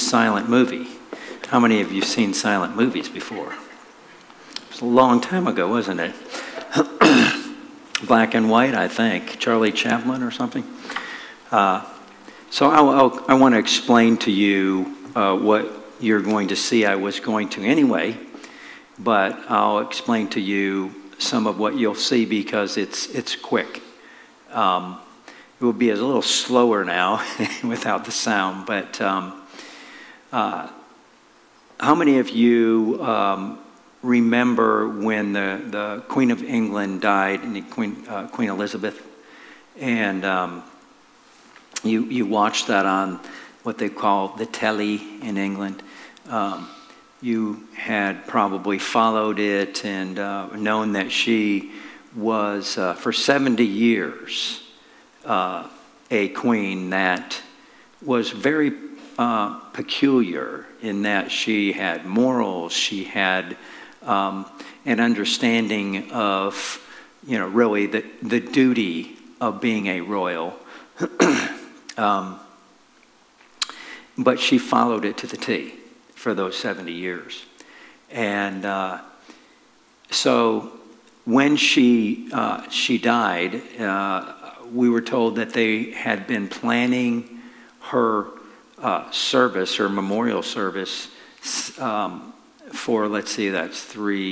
silent movie. How many of you seen silent movies before? It was a long time ago, wasn't it? Black and white, I think. Charlie Chaplin or something. So I want to explain to you what you're going to see. I was going to anyway, but I'll explain to you some of what you'll see because it's quick. It will be a little slower now without the sound, but how many of you remember when the Queen of England died, and Queen Elizabeth, and you watched that on what they call the telly in England? You had probably followed it and known that she was for 70 years a queen that was very peculiar in that she had morals, she had an understanding of, really the duty of being a royal. But she followed it to the T for those 70 years. And so when she died, we were told that they had been planning her service, her memorial service, for, let's see, that's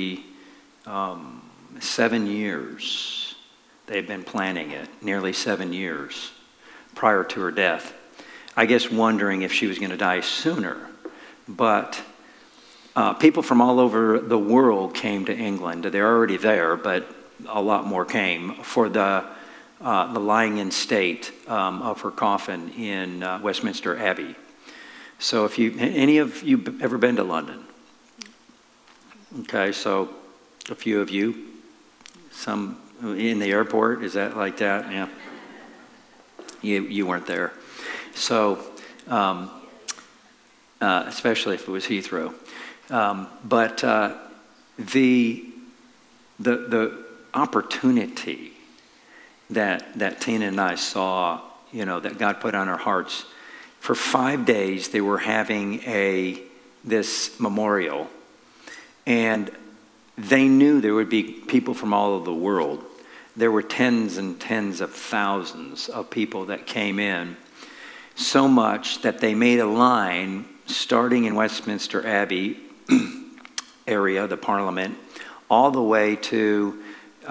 7 years. They've been planning it, nearly 7 years prior to her death. I guess wondering if she was going to die sooner. But people from all over the world came to England. They're already there, but a lot more came for the lying in state of her coffin in Westminster Abbey. So if any of you ever been to London? Okay, so a few of you, some in the airport, is that like that? Yeah. You weren't there. So, especially if it was Heathrow. But the opportunity that Tina and I saw, that God put on our hearts, for 5 days they were having this memorial, and they knew there would be people from all over the world. There were tens and tens of thousands of people that came in, so much that they made a line starting in Westminster Abbey area, the Parliament, all the way to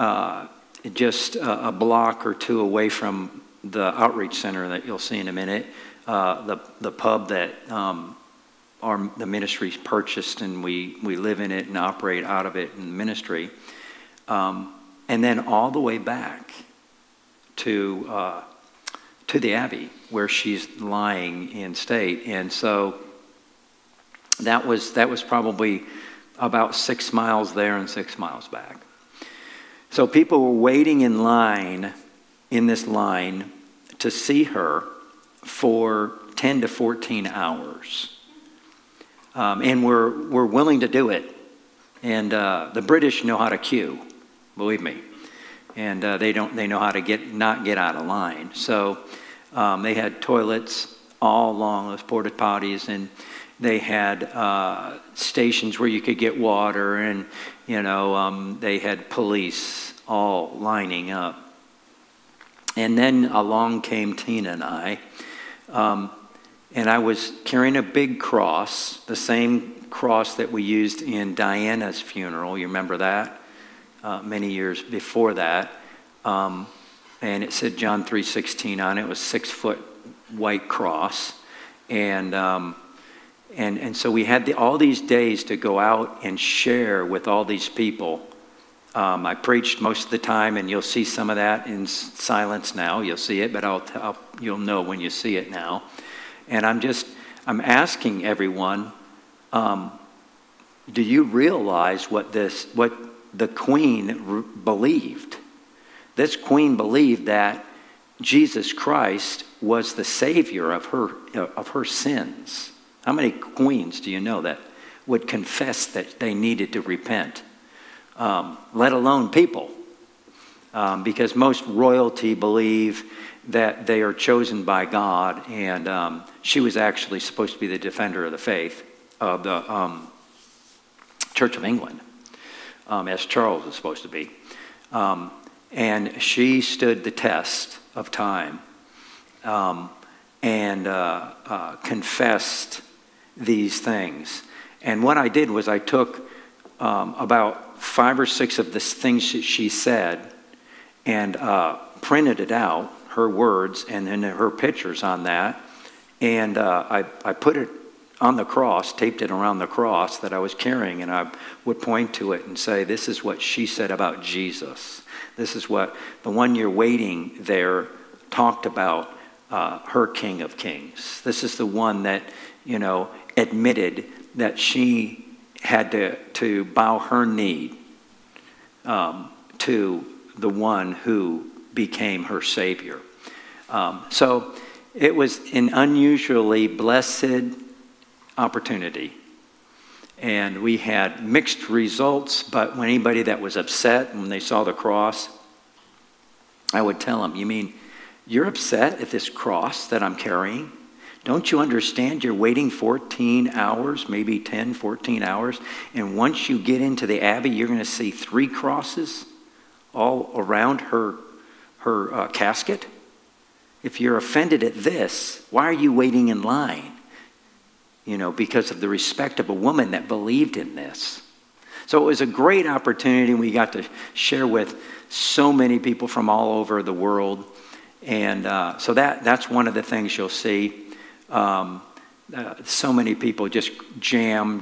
just a block or two away from the outreach center that you'll see in a minute, the pub that the ministry's purchased, and we live in it and operate out of it in the ministry, and then all the way back to the Abbey where she's lying in state. And so that was probably about 6 miles there and 6 miles back. So people were waiting in this line to see her for 10 to 14 hours. And we're willing to do it. And the British know how to queue, believe me. And they know how to not get out of line. So they had toilets all along those porta potties, and they had stations where you could get water, and they had police all lining up. And then along came Tina and I, and I was carrying a big cross, the same cross that we used in Diana's funeral. You remember that? Many years before that. And it said John 3:16 on it. It was 6-foot white cross. And so we had all these days to go out and share with all these people. I preached most of the time, and you'll see some of that in silence now. You'll see it, but you'll know when you see it now. And I'm asking everyone, do you realize what the Queen believed? This Queen believed that Jesus Christ was the Savior of her sins. How many queens do you know that would confess that they needed to repent? Let alone people. Because most royalty believe that they are chosen by God, and she was actually supposed to be the defender of the faith of the Church of England, as Charles was supposed to be. And she stood the test of time and confessed these things. And what I did was I took about 5 or 6 of the things that she said and printed it out, her words, and then her pictures on that. And I put it on the cross, taped it around the cross that I was carrying, and I would point to it and say, this is what she said about Jesus. This is what the one you're waiting there talked about, her King of Kings. This is the one that, admitted that she had to bow her knee to the one who became her Savior. So it was an unusually blessed opportunity. And we had mixed results, but when anybody that was upset when they saw the cross, I would tell them, you mean you're upset at this cross that I'm carrying? Don't you understand you're waiting 14 hours, maybe 10, 14 hours, and once you get into the Abbey, you're going to see 3 crosses all around her casket? If you're offended at this, why are you waiting in line? Because of the respect of a woman that believed in this. So it was a great opportunity. We got to share with so many people from all over the world. And so that's one of the things you'll see. So many people just jammed.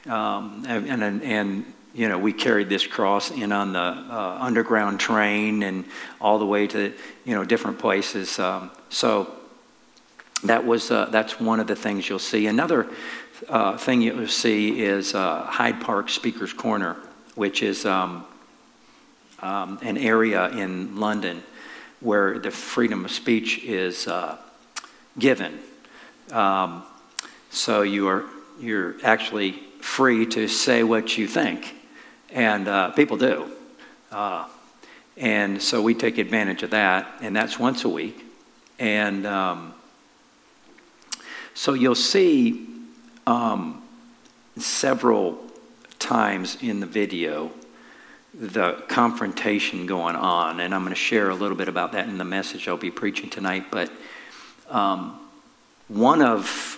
And we carried this cross in on the underground train and all the way to, different places. So that's one of the things you'll see. Another thing you'll see is Hyde Park Speaker's Corner, which is an area in London where the freedom of speech is given. So you're actually free to say what you think, and people do. And so we take advantage of that, and that's once a week. And so you'll see several times in the video the confrontation going on, and I'm going to share a little bit about that in the message I'll be preaching tonight. But one of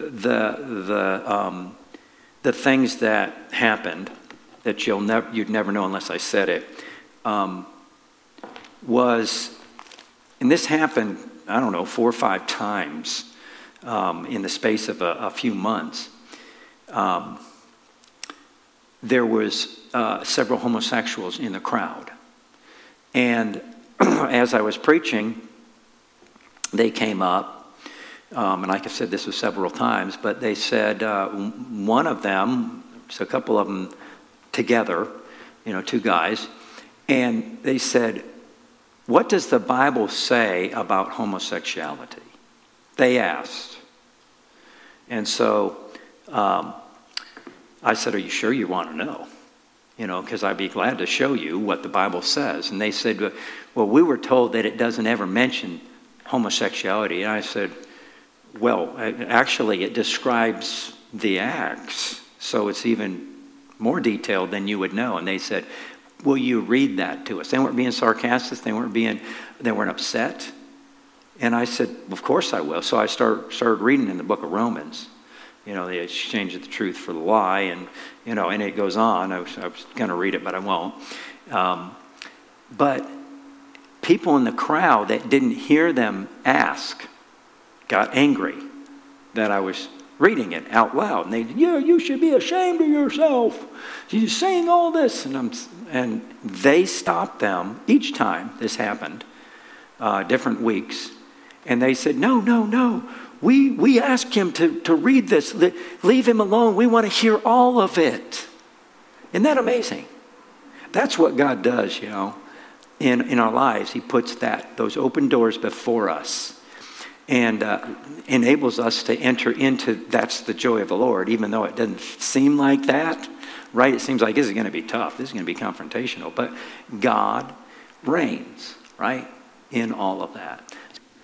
the things that happened that you'd never know unless I said it was, and this happened, 4 or 5 times in the space of a few months. There was several homosexuals in the crowd. And as I was preaching, they came up, and like I said, this was several times, but they said, one of them, so a couple of them together, 2 guys, and they said, what does the Bible say about homosexuality? They asked. And so I said, are you sure you want to know? Because I'd be glad to show you what the Bible says. And they said, well, we were told that it doesn't ever mention homosexuality. And I said, well, actually it describes the acts, so it's even more detailed than you would know. And they said, will you read that to us? They weren't being sarcastic. They weren't upset. And I said, of course I will. So I started reading in the book of Romans. The exchange of the truth for the lie, and and it goes on. I was going to read it, but I won't. But people in the crowd that didn't hear them ask got angry that I was reading it out loud, and they said, "Yeah, you should be ashamed of yourself. You're saying all this," and they stopped them each time this happened, different weeks, and they said, "No. We asked him to read this. Leave him alone. We want to hear all of it." Isn't that amazing? That's what God does, in our lives. He puts those open doors before us and enables us to enter into, that's the joy of the Lord, even though it doesn't seem like that, right? It seems like this is going to be tough. This is going to be confrontational. But God reigns, right, in all of that.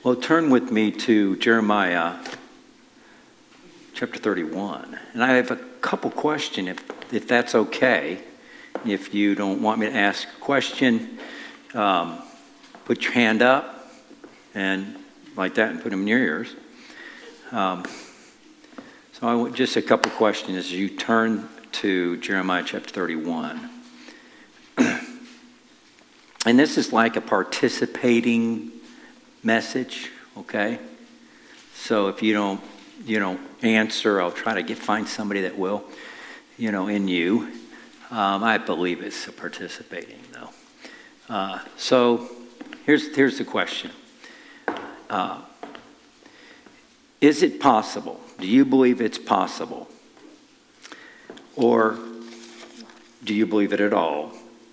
Well, turn with me to Jeremiah chapter 31. And I have a couple questions, if that's okay. If you don't want me to ask a question, put your hand up and like that and put them in your ears. So I want just a couple questions as you turn to Jeremiah chapter 31. And this is like a participating message, okay? So if you don't answer, I'll try to find somebody that will, in you. I believe it's participating, though. So here's the question. Is it possible? Do you believe it's possible? Or do you believe it at all?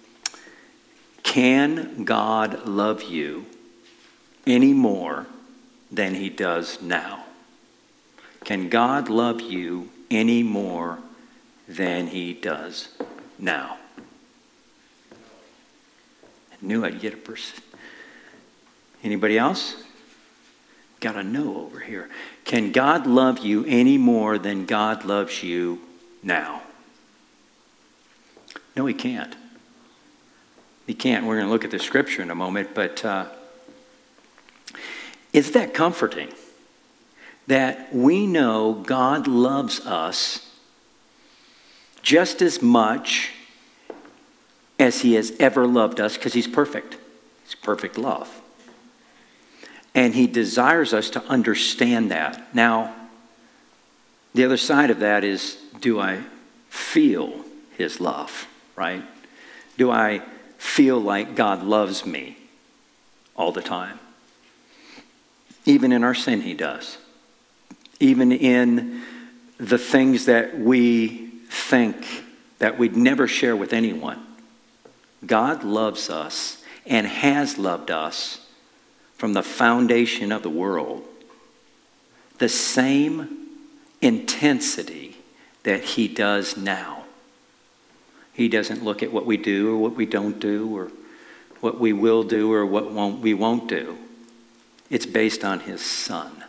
Can God love you any more than he does now? Can God love you any more than he does now? I knew I'd get a person. Anybody else? Got a no over here. Can God love you any more than God loves you now? No, he can't. He can't. We're going to look at the scripture in a moment, but is that comforting? That we know God loves us just as much as he has ever loved us, because he's perfect. He's perfect love. And he desires us to understand that. Now, the other side of that is, do I feel his love, right? Do I feel like God loves me all the time? Even in our sin, he does. Even in the things that we think that we'd never share with anyone. God loves us and has loved us from the foundation of the world. The same intensity that he does now. He doesn't look at what we do or what we don't do or what we will do or what we won't do. It's based on his Son.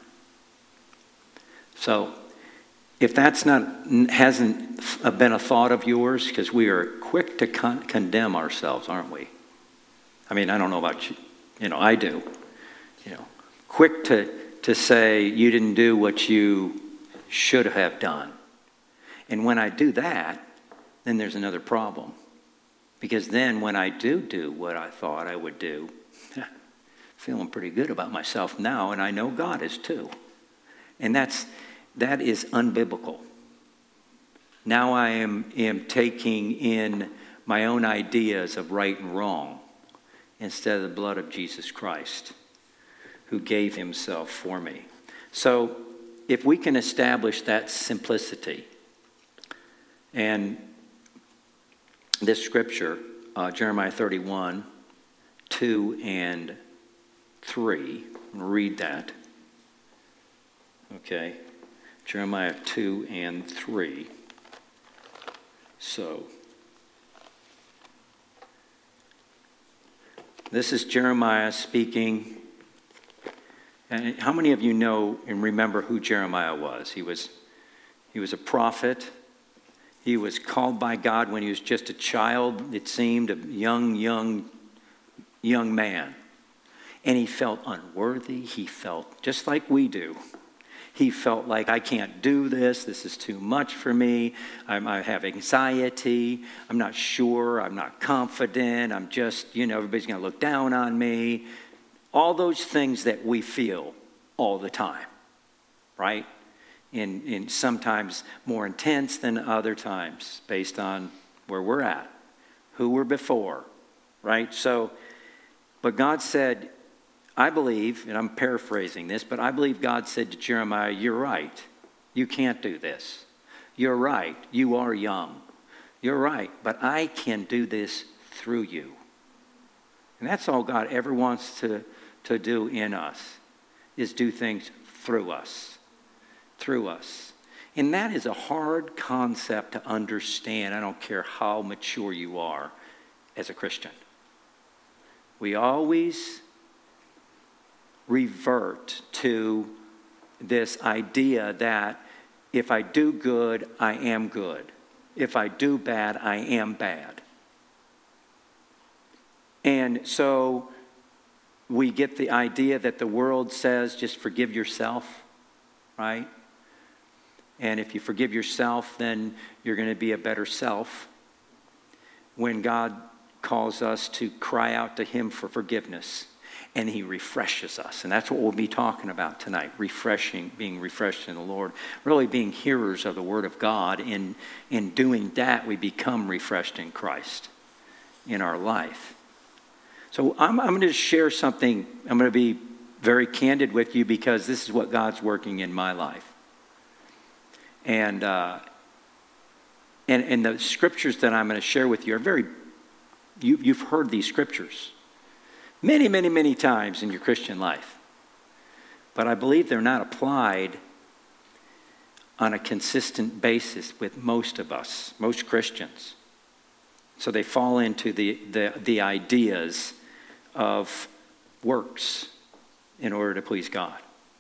So, if that's hasn't been a thought of yours, because we are quick to condemn ourselves, aren't we? I mean, I don't know about you. I do. Quick to say you didn't do what you should have done. And when I do that, then there's another problem. Because then when I do what I thought I would do, feeling pretty good about myself now, and I know God is too. And that is unbiblical. Now I am taking in my own ideas of right and wrong instead of the blood of Jesus Christ, who gave himself for me. So if we can establish that simplicity, and this scripture, Jeremiah 31, 2 and 3, read that. Okay, Jeremiah 2 and 3. So, this is Jeremiah speaking. And how many of you know and remember who Jeremiah was? He was a prophet. He was called by God when he was just a child, it seemed, a young man. And he felt unworthy. He felt just like we do. He felt like, I can't do this. This is too much for me. I have anxiety. I'm not sure. I'm not confident. I'm just, everybody's going to look down on me. All those things that we feel all the time, right? In sometimes more intense than other times, based on where we're at, who we're before, right? So, but God said, I believe, and I'm paraphrasing this, but I believe God said to Jeremiah, you're right. You can't do this. You're right. You are young. You're right. But I can do this through you. And that's all God ever wants to do in us, is do things through us. Through us. And that is a hard concept to understand. I don't care how mature you are as a Christian. We always revert to this idea that if I do good, I am good. If I do bad, I am bad. And so we get the idea that the world says just forgive yourself, right? And if you forgive yourself, then you're going to be a better self. When God calls us to cry out to him for forgiveness, and he refreshes us. And that's what we'll be talking about tonight, refreshing, being refreshed in the Lord, really being hearers of the word of God. In doing that, we become refreshed in Christ in our life. So I'm going to share something. I'm going to be very candid with you because this is what God's working in my life. And the scriptures that I'm going to share with you are you've heard these scriptures many, many, many times in your Christian life. But I believe they're not applied on a consistent basis with most of us, most Christians. So they fall into the ideas of works in order to please God.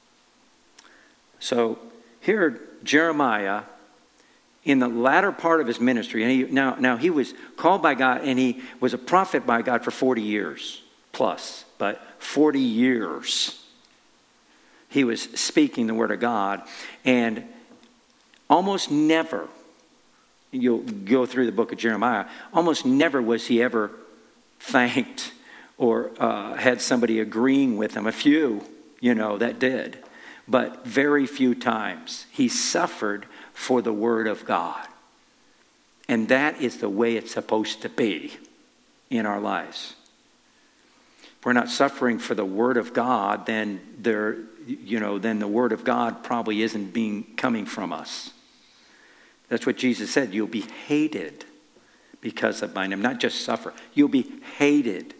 So here, Jeremiah, in the latter part of his ministry, and he was called by God, and he was a prophet by God for 40 years plus, but 40 years he was speaking the word of God, and almost never, you'll go through the book of Jeremiah, almost never was he ever thanked or had somebody agreeing with him. A few, that did. But very few times he suffered for the word of God. And that is the way it's supposed to be in our lives. If we're not suffering for the word of God, then then the word of God probably isn't coming from us. That's what Jesus said. You'll be hated because of my name. Not just suffer. You'll be hated.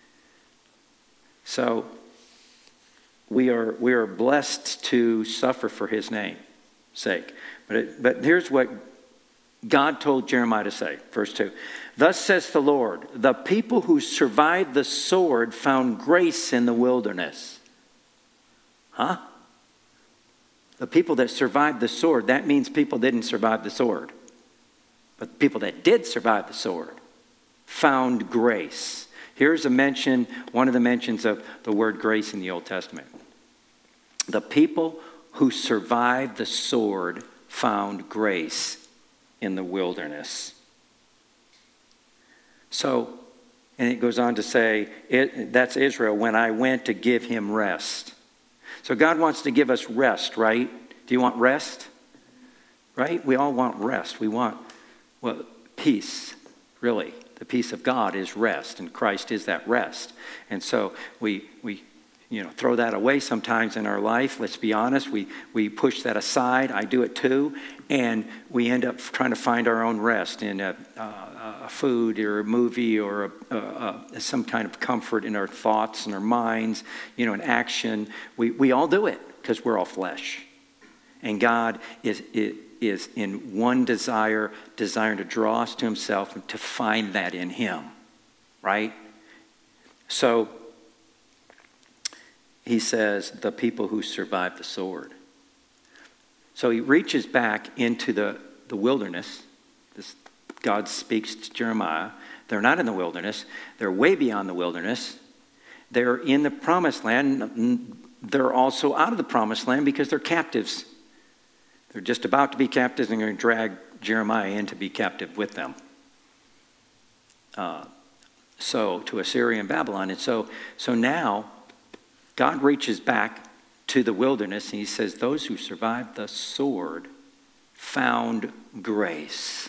So we are blessed to suffer for his name's sake. But here's what God told Jeremiah to say, verse 2. Thus says the Lord, the people who survived the sword found grace in the wilderness. Huh? The people that survived the sword, that means people didn't survive the sword. But the people that did survive the sword found grace. Here's one of the mentions of the word grace in the Old Testament. The people who survived the sword found grace in the wilderness. So, and it goes on to say, that's Israel, when I went to give him rest. So God wants to give us rest, right? Do you want rest? Right? We all want rest. We want, peace, really. The peace of God is rest, and Christ is that rest. And so we throw that away sometimes in our life. Let's be honest. We push that aside. I do it too. And we end up trying to find our own rest in a food or a movie or some kind of comfort in our thoughts and our minds, in action. We all do it because we're all flesh. And God is in one desiring to draw us to himself and to find that in him, right? So he says, the people who survived the sword. So he reaches back into the wilderness. God speaks to Jeremiah. They're not in the wilderness. They're way beyond the wilderness. They're in the promised land. They're also out of the promised land because they're captives. They're just about to be captives and they're going to drag Jeremiah in to be captive with them. So to Assyria and Babylon. And so now God reaches back to the wilderness and he says, those who survived the sword found grace.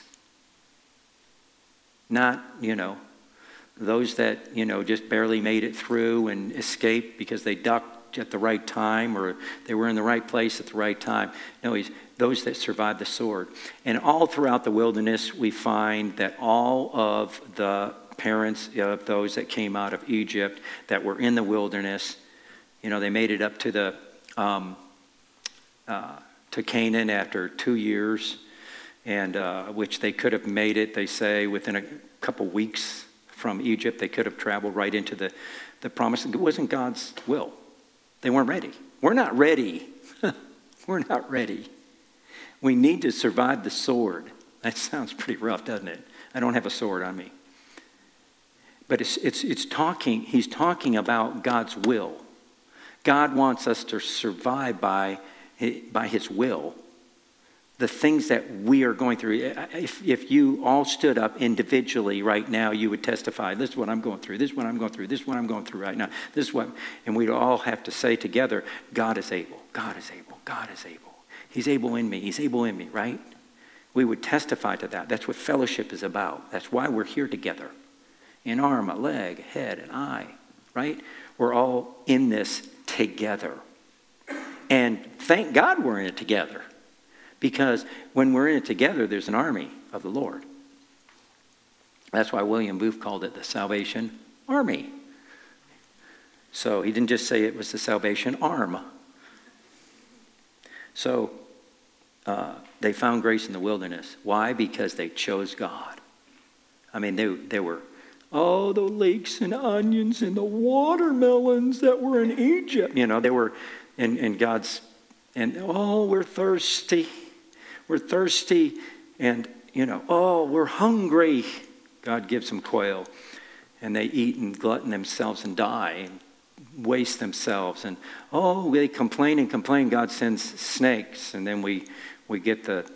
Not, those that, just barely made it through and escaped because they ducked at the right time or they were in the right place at the right time. No, those that survived the sword. And all throughout the wilderness, we find that all of the parents of those that came out of Egypt that were in the wilderness, they made it up to to Canaan after 2 years, and which they could have made it, they say, within a couple weeks from Egypt. They could have traveled right into the promise. It wasn't God's will They weren't ready. We're not ready. We're not ready. We need to survive the sword. That sounds pretty rough, doesn't it? I don't have a sword on me. But he's talking about God's will. God wants us to survive by his will. The things that we are going through. If you all stood up individually right now, you would testify, this is what I'm going through, this is what I'm going through, this is what I'm going through right now, this is what, and we'd all have to say together, God is able, God is able, God is able. He's able in me, he's able in me, right? We would testify to that. That's what fellowship is about. That's why we're here together. An arm, a leg, a head, an eye, right? We're all in this together. And thank God we're in it together. Because when we're in it together, there's an army of the Lord. That's why William Booth called it the Salvation Army. So he didn't just say it was the Salvation Arm. So they found grace in the wilderness. Why? Because they chose God. I mean, they were, the leeks and onions and the watermelons that were in Egypt. You know, they were in God's, and we're thirsty. We're thirsty and, we're hungry. God gives them quail and they eat and glutton themselves and die and waste themselves. And, they complain and complain. God sends snakes. And then we get the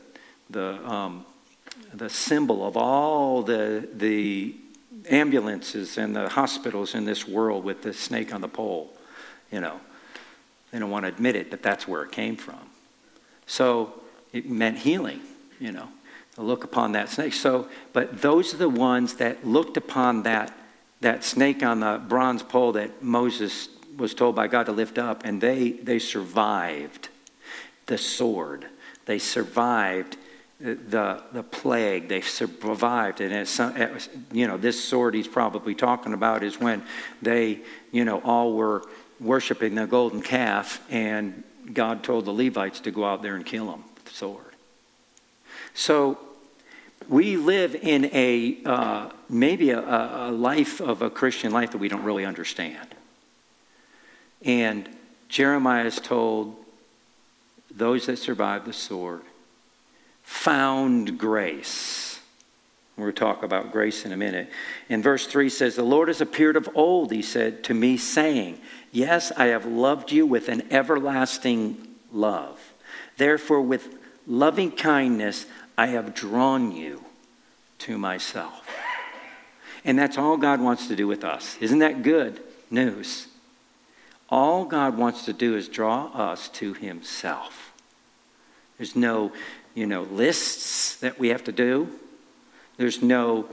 symbol of all the ambulances and the hospitals in this world with the snake on the pole. They don't want to admit it, but that's where it came from. So it meant healing, to look upon that snake. But those are the ones that looked upon that snake on the bronze pole that Moses was told by God to lift up, and they survived the sword. They survived the plague. They survived. And this sword he's probably talking about is when they, all were worshiping the golden calf, and God told the Levites to go out there and kill them with the sword. So we live in maybe a life of a Christian life that we don't really understand. And Jeremiah is told those that survived the sword found grace. We'll talk about grace in a minute. And verse 3 says, the Lord has appeared of old, he said to me, saying, yes, I have loved you with an everlasting love. Therefore, with loving kindness, I have drawn you to myself. And that's all God wants to do with us. Isn't that good news? All God wants to do is draw us to himself. There's no, lists that we have to do. There's no,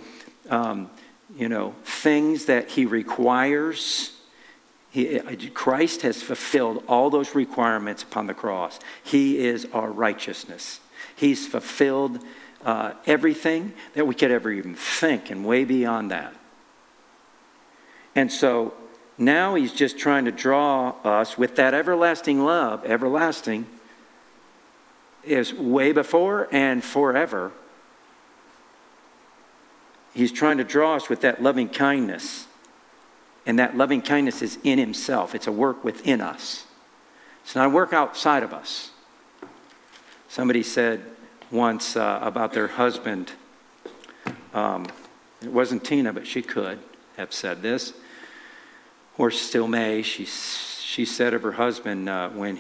things that he requires. Christ has fulfilled all those requirements upon the cross. He is our righteousness. He's fulfilled everything that we could ever even think, and way beyond that. And so now he's just trying to draw us with that everlasting love. Everlasting is way before and forever. He's trying to draw us with that loving kindness. And that loving kindness is in himself. It's a work within us. It's not a work outside of us. Somebody said once about their husband, it wasn't Tina, but she could have said this, or still may. She said of her husband when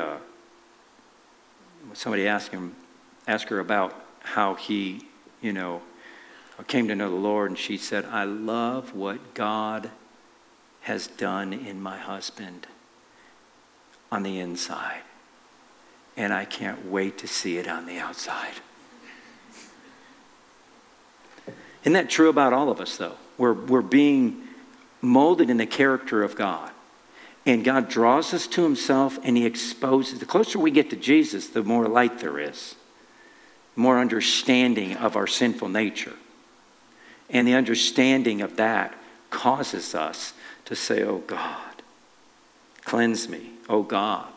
somebody asked her about how he, came to know the Lord, and she said, I love what God has done in my husband on the inside. And I can't wait to see it on the outside. Isn't that true about all of us, though? We're being molded in the character of God. And God draws us to himself, and he exposes. The closer we get to Jesus, the more light there is. More understanding of our sinful nature. And the understanding of that causes us to say, oh God, cleanse me. Oh God,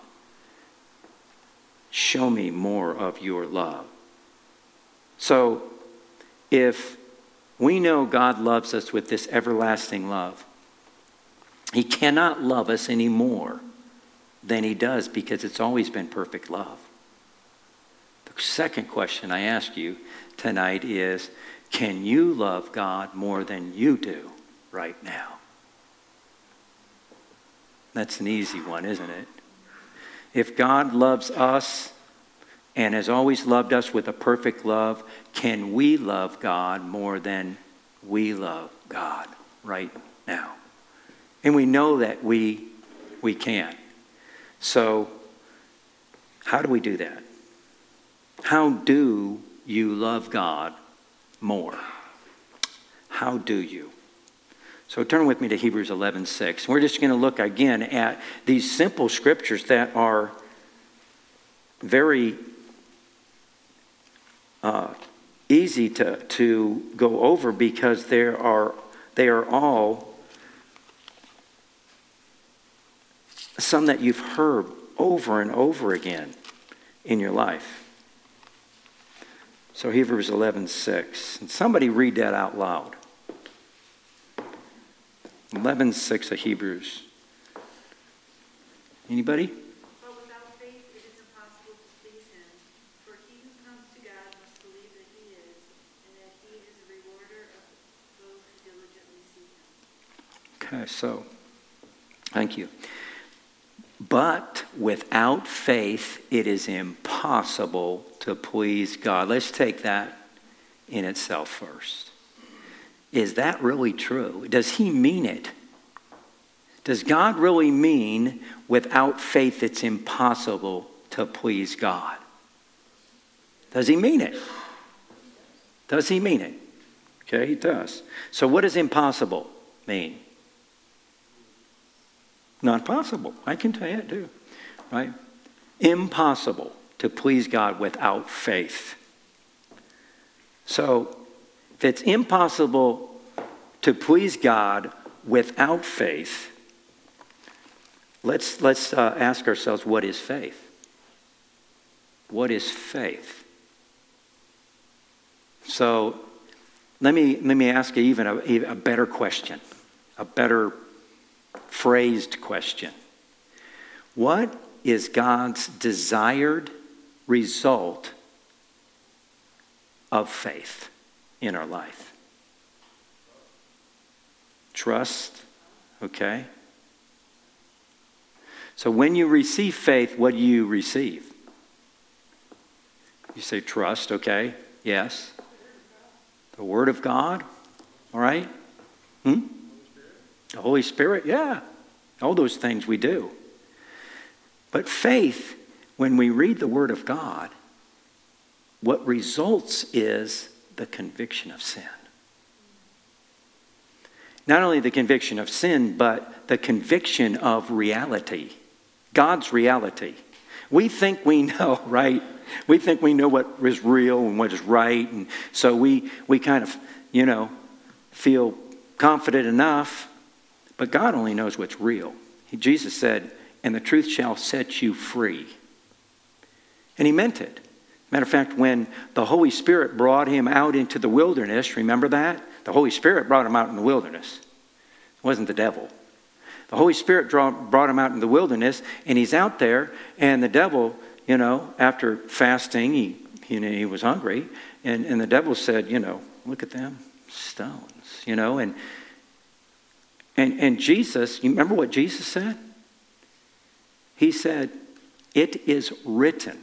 show me more of your love. So if we know God loves us with this everlasting love, he cannot love us anymore than he does because it's always been perfect love. The second question I ask you tonight is, can you love God more than you do right now? That's an easy one, isn't it? If God loves us and has always loved us with a perfect love, can we love God more than we love God right now? And we know that we can. So, how do we do that? How do you love God more? How do you? So turn with me to Hebrews 11:6. We're just going to look again at these simple scriptures that are very easy to go over because they are all some that you've heard over and over again in your life. So Hebrews 11:6. And somebody read that out loud. 11:6 of Hebrews. Anybody? But without faith it is impossible to please him. For he who comes to God must believe that he is, and that he is a rewarder of those who diligently seek him. Okay, so, thank you. But without faith it is impossible to please God. Let's take that in itself first. Is that really true? Does he mean it? Does God really mean without faith it's impossible to please God? Does he mean it? Does he mean it? Okay, he does. So what does impossible mean? Not possible. I can tell you it too. Right? Impossible to please God without faith. So if it's impossible to please God without faith, let's ask ourselves, what is faith? What is faith? So let me ask you even a better question, a better phrased question. What is God's desired result of faith in our life? Trust, okay? So when you receive faith, what do you receive? You say trust, okay? Yes. The Word of God, all right? The Holy Spirit, yeah. All those things we do. But faith, when we read the Word of God, what results is the conviction of sin. Not only the conviction of sin, but the conviction of reality. God's reality. We think we know, right? We think we know what is real and what is right. And so we kind of, feel confident enough. But God only knows what's real. Jesus said, and the truth shall set you free. And he meant it. Matter of fact, when the Holy Spirit brought him out into the wilderness, remember that? The Holy Spirit brought him out in the wilderness. It wasn't the devil. The Holy Spirit brought him out in the wilderness, and he's out there, and the devil, after fasting, he was hungry, and the devil said, look at them, stones, and Jesus, you remember what Jesus said? He said, it is written.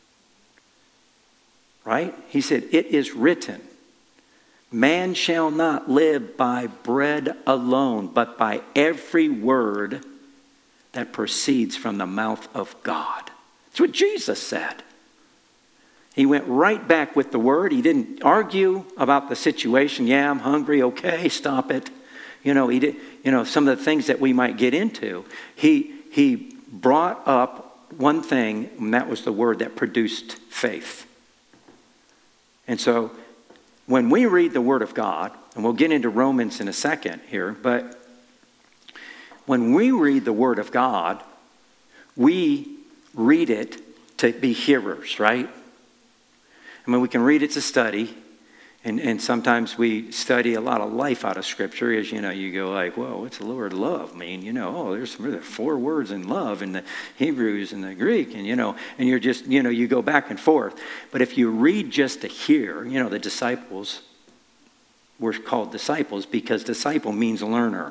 Right? He said, it is written. Man shall not live by bread alone, but by every word that proceeds from the mouth of God. That's what Jesus said. He went right back with the word. He didn't argue about the situation. Yeah, I'm hungry. Okay, stop it. He did. Some of the things that we might get into. He brought up one thing, and that was the word that produced faith. And so when we read the Word of God, and we'll get into Romans in a second here, but when we read the Word of God, we read it to be hearers, right? I mean, we can read it to study, And sometimes we study a lot of life out of Scripture, as you go like, whoa, what's the word love mean? There's 4 words in love in the Hebrews and the Greek, and you're just, you go back and forth. But if you read just to hear, the disciples were called disciples because disciple means learner.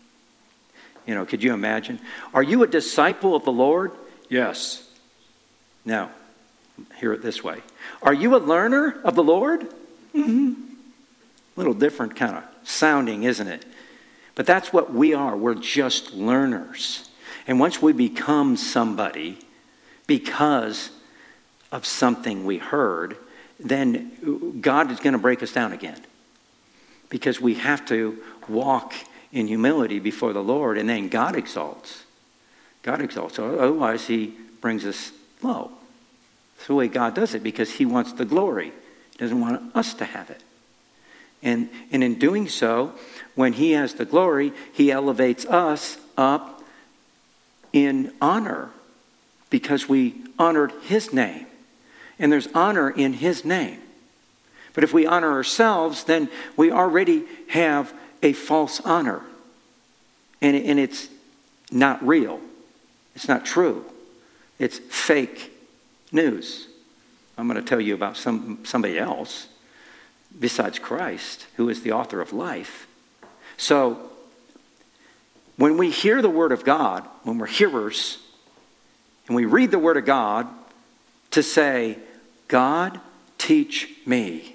Could you imagine? Are you a disciple of the Lord? Yes. Now, hear it this way. Are you a learner of the Lord? Mm-hmm. A little different kind of sounding, isn't it? But that's what we are. We're just learners. And once we become somebody because of something we heard, then God is going to break us down again. Because we have to walk in humility before the Lord, and then God exalts. God exalts. Otherwise, he brings us low. That's the way God does it, because he wants the glory. He doesn't want us to have it. And in doing so, when he has the glory, he elevates us up in honor because we honored his name. And there's honor in his name. But if we honor ourselves, then we already have a false honor. And it's not real. It's not true. It's fake news. I'm going to tell you about somebody else besides Christ, who is the author of life. So, when we hear the Word of God, when we're hearers, and we read the Word of God to say, God, teach me.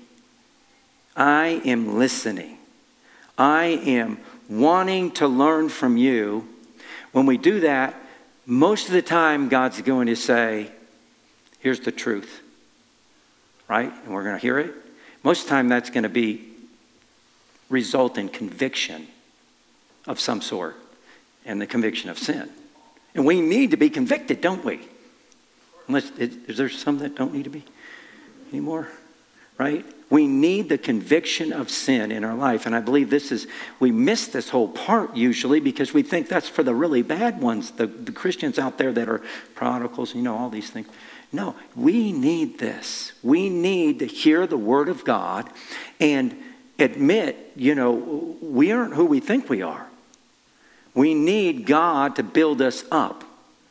I am listening. I am wanting to learn from you. When we do that, most of the time God's going to say, here's the truth. Right? And we're going to hear it. Most of the time that's going to result in conviction of some sort. And the conviction of sin. And we need to be convicted, don't we? Is there some that don't need to be anymore? Right? We need the conviction of sin in our life. And I believe we miss this whole part usually because we think that's for the really bad ones, the Christians out there that are prodigals, all these things. No, we need this. We need to hear the Word of God and admit, we aren't who we think we are. We need God to build us up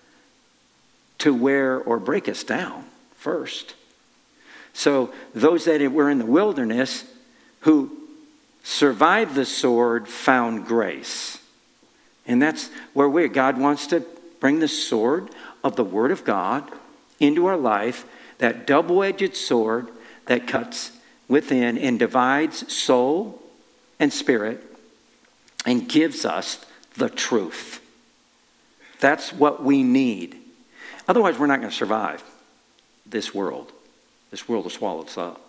to or break us down first. So those that were in the wilderness who survived the sword found grace. And that's where God wants to bring the sword of the Word of God into our life, that double-edged sword that cuts within and divides soul and spirit and gives us the truth. That's what we need. Otherwise, we're not going to survive this world. This world will swallow us up.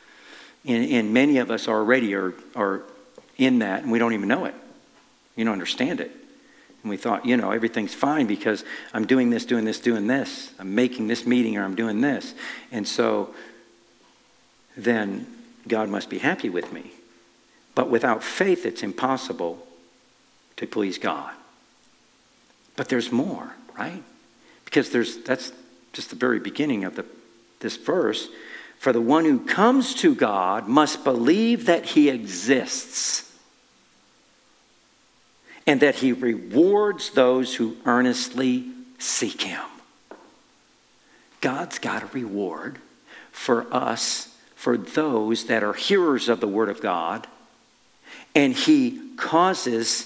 And many of us already are in that, and we don't even know it. We don't understand it. And we thought, everything's fine because I'm doing this, doing this, doing this. I'm making this meeting or I'm doing this. And so then God must be happy with me. But without faith, it's impossible to please God. But there's more, right? Because that's just the very beginning of this verse. For the one who comes to God must believe that he exists and that he rewards those who earnestly seek him. God's got a reward for us, for those that are hearers of the Word of God, and he causes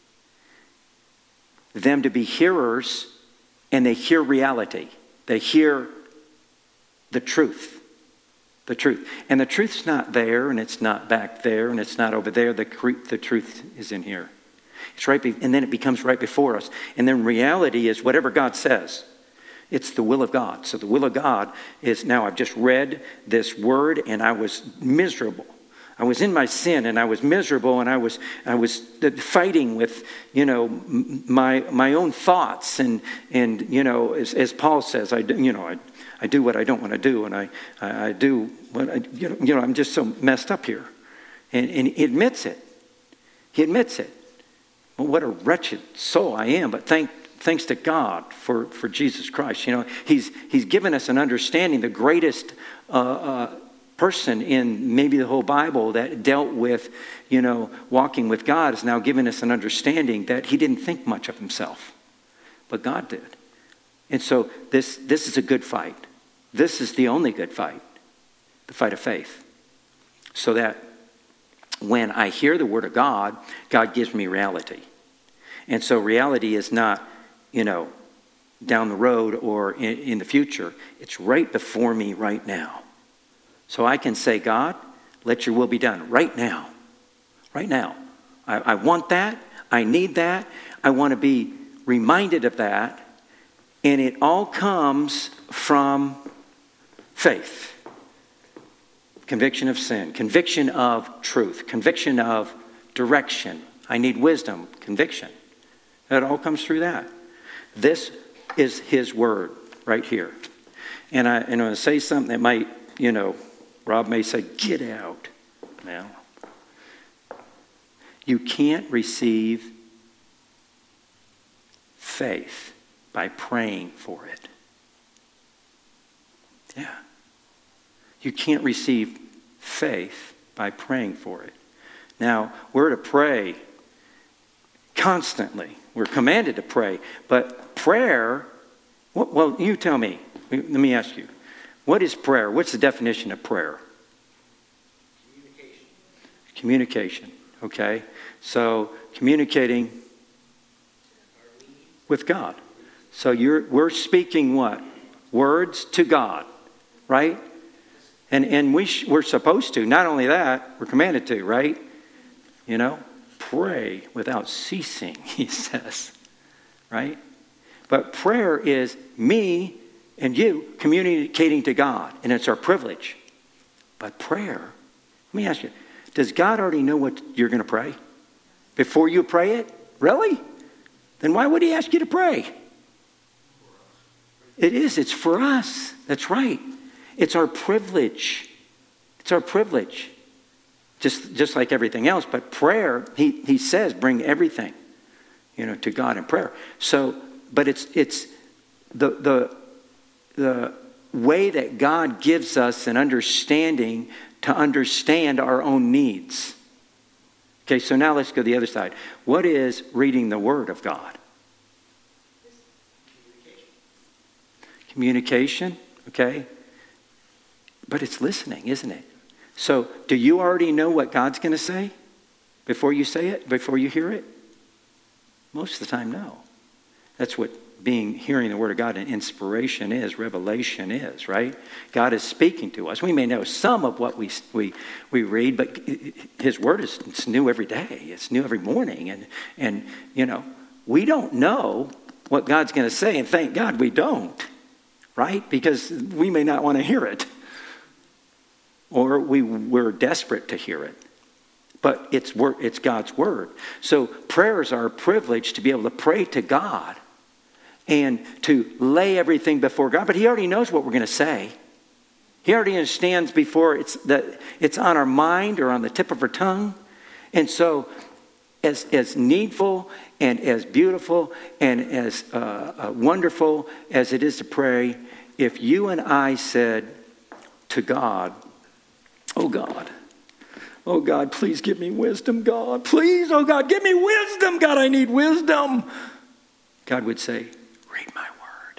them to be hearers, and they hear reality. They hear the truth. The truth. And the truth's not there, and it's not back there, and it's not over there. The truth is in here. It's right, and then it becomes right before us. And then reality is whatever God says. It's the will of God. So the will of God is, now I've just read this word, and I was miserable. I was in my sin, and I was miserable, and I was fighting with, my own thoughts, and as Paul says, I do what I don't want to do, and I do what I'm just so messed up here, and he admits it. He admits it. Well, what a wretched soul I am! But thanks to God for Jesus Christ. He's given us an understanding. The greatest person in maybe the whole Bible that dealt with, walking with God is now giving us an understanding that he didn't think much of himself, but God did. And so this is a good fight. This is the only good fight, the fight of faith. So that when I hear the word of God, God gives me reality. And so reality is not, down the road or in the future. It's right before me right now. So I can say, God, let your will be done right now. Right now. I want that. I need that. I want to be reminded of that. And it all comes from faith. Conviction of sin. Conviction of truth. Conviction of direction. I need wisdom. Conviction. That all comes through that. This is his word right here. And I'm going to say something that might, Rob may say, get out. Now, you can't receive faith by praying for it. Yeah. You can't receive faith by praying for it. Now, we're to pray constantly. We're commanded to pray. But prayer, well, you tell me. Let me ask you. What is prayer? What's the definition of prayer? Communication. Okay. So communicating with God. So we're speaking what? Words to God. Right? And we're supposed to. Not only that, we're commanded to, right? Pray without ceasing, he says. Right? But prayer is me and you communicating to God. And it's our privilege. But prayer, let me ask you, does God already know what you're going to pray? Before you pray it? Really? Then why would he ask you to pray? It is. It's for us. That's right. It's our privilege. It's our privilege. Just like everything else. But prayer, he says, bring everything, to God in prayer. So, but it's the way that God gives us an understanding to understand our own needs. Okay, so now let's go to the other side. What is reading the Word of God? Communication, okay? But it's listening, isn't it? So, do you already know what God's going to say before you say it, before you hear it? Most of the time, no. That's what hearing the Word of God and inspiration is, revelation is, right? God is speaking to us. We may know some of what we read, but his Word it's new every day. It's new every morning. And we don't know what God's going to say, and thank God we don't, right? Because we may not want to hear it. Or we're desperate to hear it. But it's God's Word. So prayers are a privilege to be able to pray to God and to lay everything before God. But he already knows what we're going to say. He already understands before it's on our mind or on the tip of our tongue. And so as needful and as beautiful and as wonderful as it is to pray, if you and I said to God, oh God, please give me wisdom, God. Please, oh God, give me wisdom. God, I need wisdom. God would say, read my word.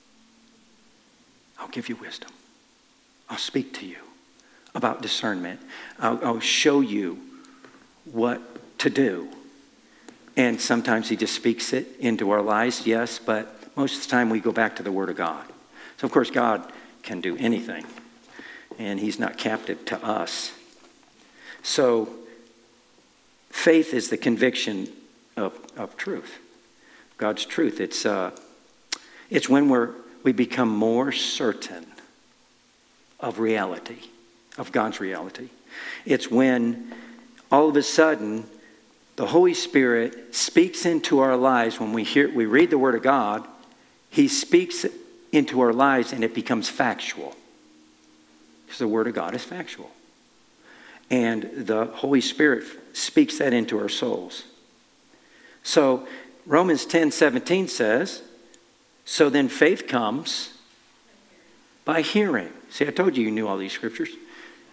I'll give you wisdom. I'll speak to you about discernment. I'll show you what to do. And sometimes he just speaks it into our lives, yes, but most of the time we go back to the Word of God. So, of course, God can do anything. And he's not captive to us. So, faith is the conviction of truth. God's truth. It's when we become more certain of reality, of God's reality. It's when all of a sudden the Holy Spirit speaks into our lives. When we read the Word of God, he speaks into our lives and it becomes factual. Because the Word of God is factual. And the Holy Spirit speaks that into our souls. So Romans 10:17 says, so then faith comes by hearing. See, I told you knew all these scriptures.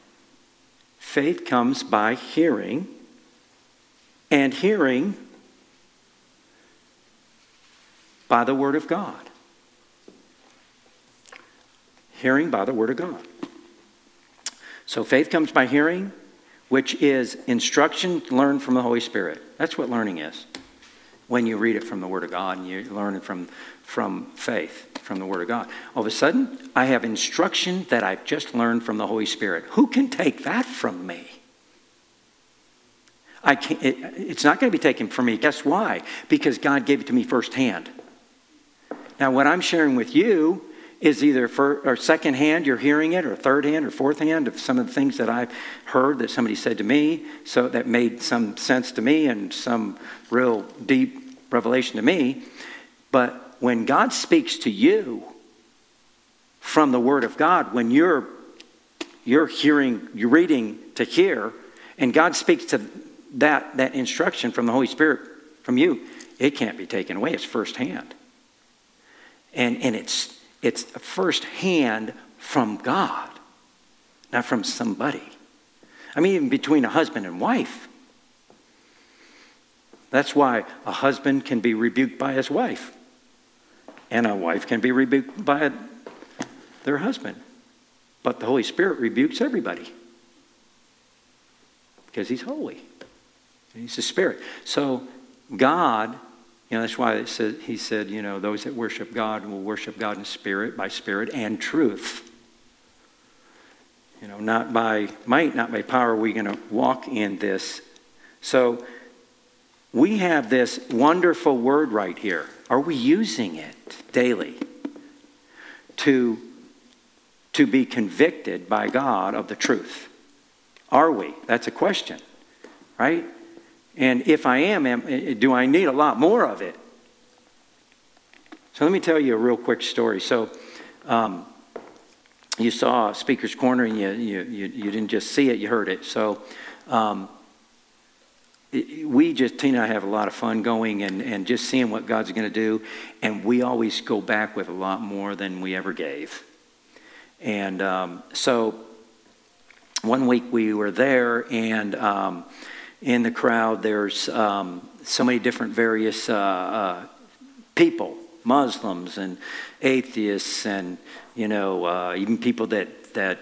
faith comes by hearing, and hearing by the Word of God. Hearing by the Word of God. So faith comes by hearing, which is instruction learned from the Holy Spirit. That's what learning is. When you read it from the Word of God and you learn it from faith, from the Word of God. All of a sudden, I have instruction that I've just learned from the Holy Spirit. Who can take that from me? I can't. It's not going to be taken from me. Guess why? Because God gave it to me firsthand. Now, what I'm sharing with you is either or second hand, you're hearing it, or third hand or fourth hand of some of the things that I've heard that somebody said to me, so that made some sense to me and some real deep revelation to me. But when God speaks to you from the Word of God, when you're hearing, you're reading to hear, and God speaks to that instruction from the Holy Spirit from you, it can't be taken away. It's firsthand. And it's firsthand from God, not from somebody. I mean, even between a husband and wife. That's why a husband can be rebuked by his wife, and a wife can be rebuked by their husband. But the Holy Spirit rebukes everybody because he's holy. He's the Spirit. So God, that's why he said, those that worship God will worship God in spirit, by spirit and truth. Not by might, not by power, we're going to walk in this. So we have this wonderful word right here. Are we using it daily to be convicted by God of the truth? Are we? That's a question, right? And if I am, do I need a lot more of it? So let me tell you a real quick story. So you saw Speaker's Corner, and you didn't just see it, you heard it. So Tina and I have a lot of fun going and just seeing what God's going to do. And we always go back with a lot more than we ever gave. And so one week we were there, and in the crowd there's so many different various people, Muslims and atheists, and even people that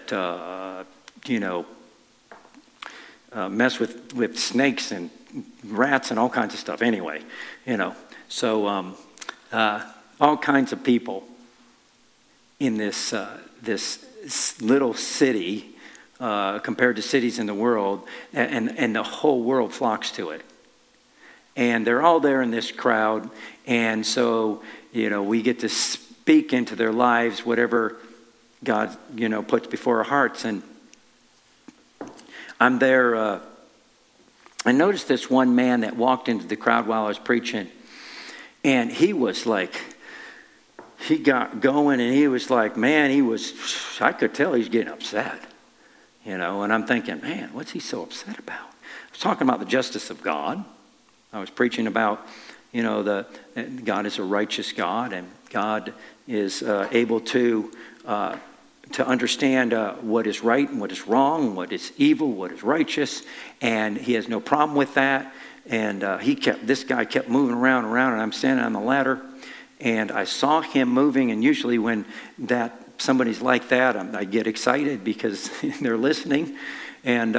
mess with snakes and rats and all kinds of stuff. Anyway, so all kinds of people in this little city compared to cities in the world, and the whole world flocks to it. And they're all there in this crowd, and so we get to speak into their lives whatever God puts before our hearts. And I'm there. I noticed this one man that walked into the crowd while I was preaching, and he was like, he got going, and he was like, man, I could tell he's getting upset, and I'm thinking, man, what's he so upset about? I was talking about the justice of God. I was preaching about, God is a righteous God, and God is able to understand what is right and what is wrong, what is evil, what is righteous, and he has no problem with that. And this guy kept moving around, and I'm standing on the ladder, and I saw him moving. And usually when somebody's like that, I get excited because they're listening. And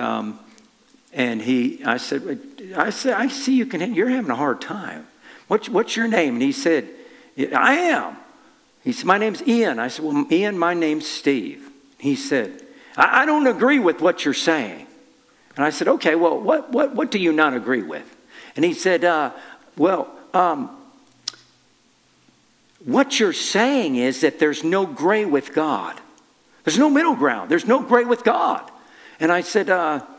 I said, I see you're having a hard time. What's your name? And he said, I am. He said, my name's Ian. I said, well, Ian, my name's Steve. He said, I don't agree with what you're saying. And I said, okay, well, what do you not agree with? And he said, what you're saying is that there's no gray with God. There's no middle ground. There's no gray with God. And I said,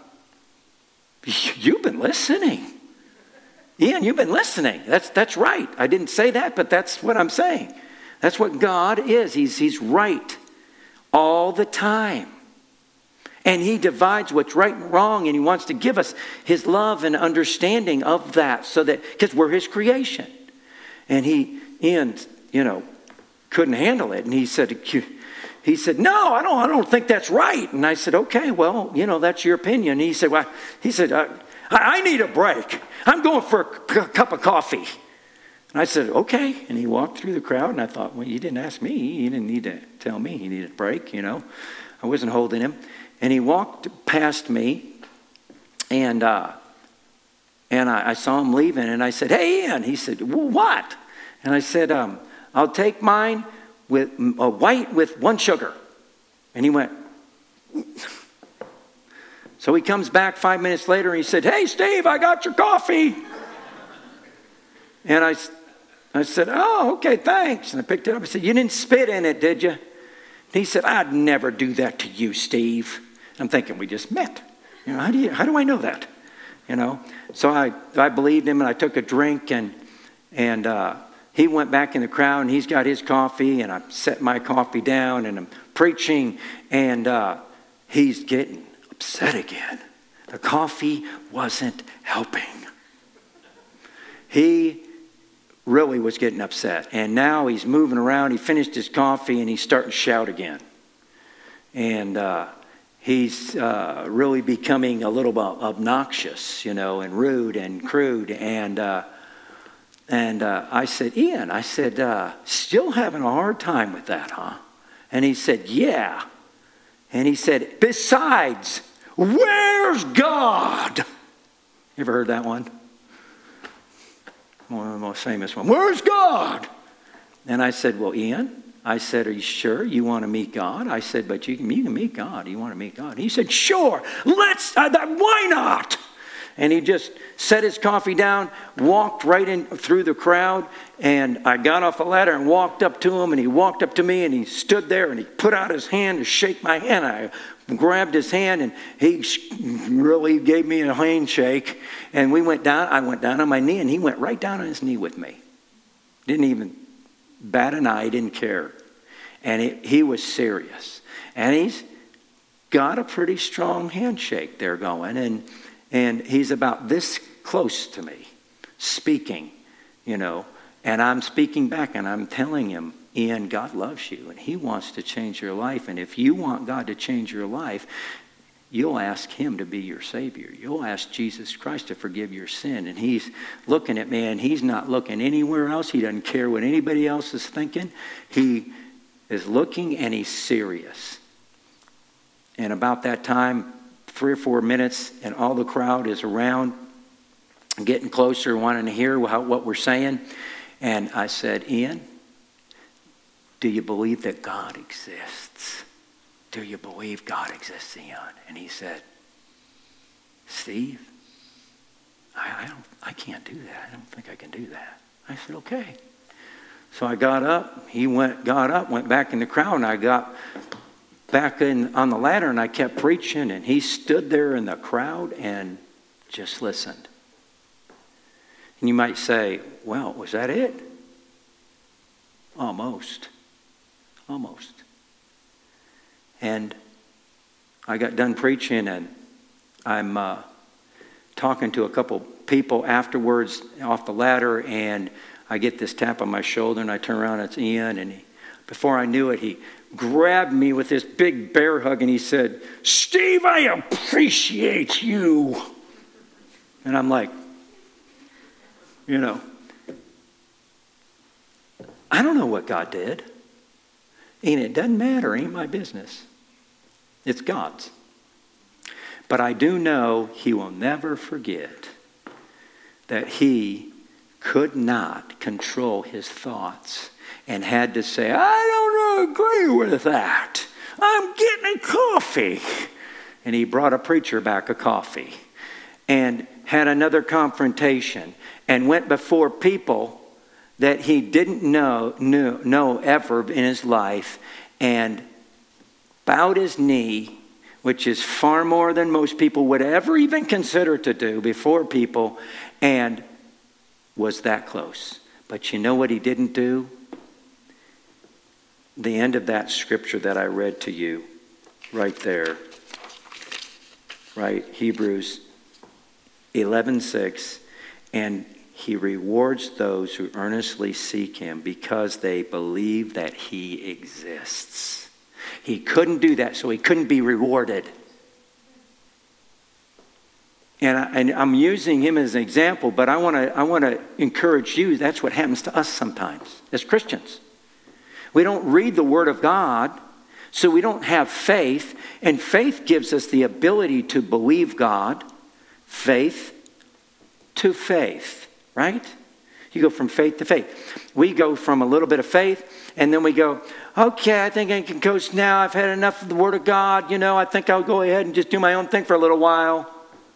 you've been listening. Ian, you've been listening. That's right. I didn't say that, but that's what I'm saying. That's what God is. He's right all the time. And he divides what's right and wrong, and he wants to give us his love and understanding of that, so that, because we're his creation. And Ian, couldn't handle it. And he said, he said, no, I don't think that's right. And I said, okay, well, that's your opinion. He said, I need a break. I'm going for a cup of coffee. And I said, okay. And he walked through the crowd, and I thought, well, you didn't ask me. You didn't need to tell me he needed a break, I wasn't holding him. And he walked past me, and I saw him leaving, and I said, hey, Ian. He said, well, what? And I said, I'll take mine with a white with 1 sugar. And he went. So he comes back 5 minutes later, and he said, hey, Steve, I got your coffee. And I said, oh, okay, thanks. And I picked it up. I said, you didn't spit in it, did you? And he said, I'd never do that to you, Steve. I'm thinking, we just met. How do I know that? So I believed him, and I took a drink, and he went back in the crowd, and he's got his coffee, and I set my coffee down, and I'm preaching, and he's getting upset again. The coffee wasn't helping. He really was getting upset. And now he's moving around. He finished his coffee, and he's starting to shout again. And he's really becoming a little bit obnoxious, and rude and crude. And I said, Ian, still having a hard time with that, huh? And he said, yeah. And he said, besides, where's God? You ever heard that one? One of the most famous ones. Where's God? And I said, well, Ian, are you sure you want to meet God? I said, but you can meet God. You want to meet God? He said, sure. Why not? And he just set his coffee down, walked right in through the crowd, and I got off the ladder and walked up to him, and he walked up to me, and he stood there, and he put out his hand to shake my hand. I grabbed his hand, and he really gave me a handshake, and we went down. I went down on my knee, and he went right down on his knee with me. Didn't even bat an eye, didn't care. And he was serious. And he's got a pretty strong handshake there going, and he's about this close to me, speaking, and I'm speaking back, and I'm telling him, Ian, God loves you, and he wants to change your life. And if you want God to change your life, you'll ask him to be your Savior. You'll ask Jesus Christ to forgive your sin. And he's looking at me, and he's not looking anywhere else. He doesn't care what anybody else is thinking. He is looking, and he's serious. And about that time, 3 or 4 minutes, and all the crowd is around, getting closer, wanting to hear what we're saying. And I said, Ian, do you believe that God exists? Do you believe God exists, Ian? And he said, Steve, I can't do that. I don't think I can do that. I said, okay. So I got up. He got up, went back in the crowd, and I got back on the ladder, and I kept preaching, and he stood there in the crowd and just listened. And you might say, well, was that it? Almost. And I got done preaching, and I'm talking to a couple people afterwards off the ladder, and I get this tap on my shoulder, and I turn around, and it's Ian, and before I knew it, he grabbed me with this big bear hug, and he said, Steve, I appreciate you. And I'm like, I don't know what God did. And it doesn't matter. It ain't my business. It's God's. But I do know he will never forget that he could not control his thoughts and had to say, I don't agree with that. I'm getting a coffee. And he brought a preacher back a coffee and had another confrontation and went before people that he didn't know ever in his life, and bowed his knee, which is far more than most people would ever even consider to do before people, and was that close. But you know what he didn't do? The end of that scripture that I read to you, right there, right? Hebrews 11:6, and he rewards those who earnestly seek him because they believe that he exists. He couldn't do that, so he couldn't be rewarded. And I'm using him as an example, but I want to encourage you. That's what happens to us sometimes as Christians. We don't read the Word of God, so we don't have faith. And faith gives us the ability to believe God. Faith to faith, right? You go from faith to faith. We go from a little bit of faith, and then we go, okay, I think I can coast now. I've had enough of the Word of God. I think I'll go ahead and just do my own thing for a little while.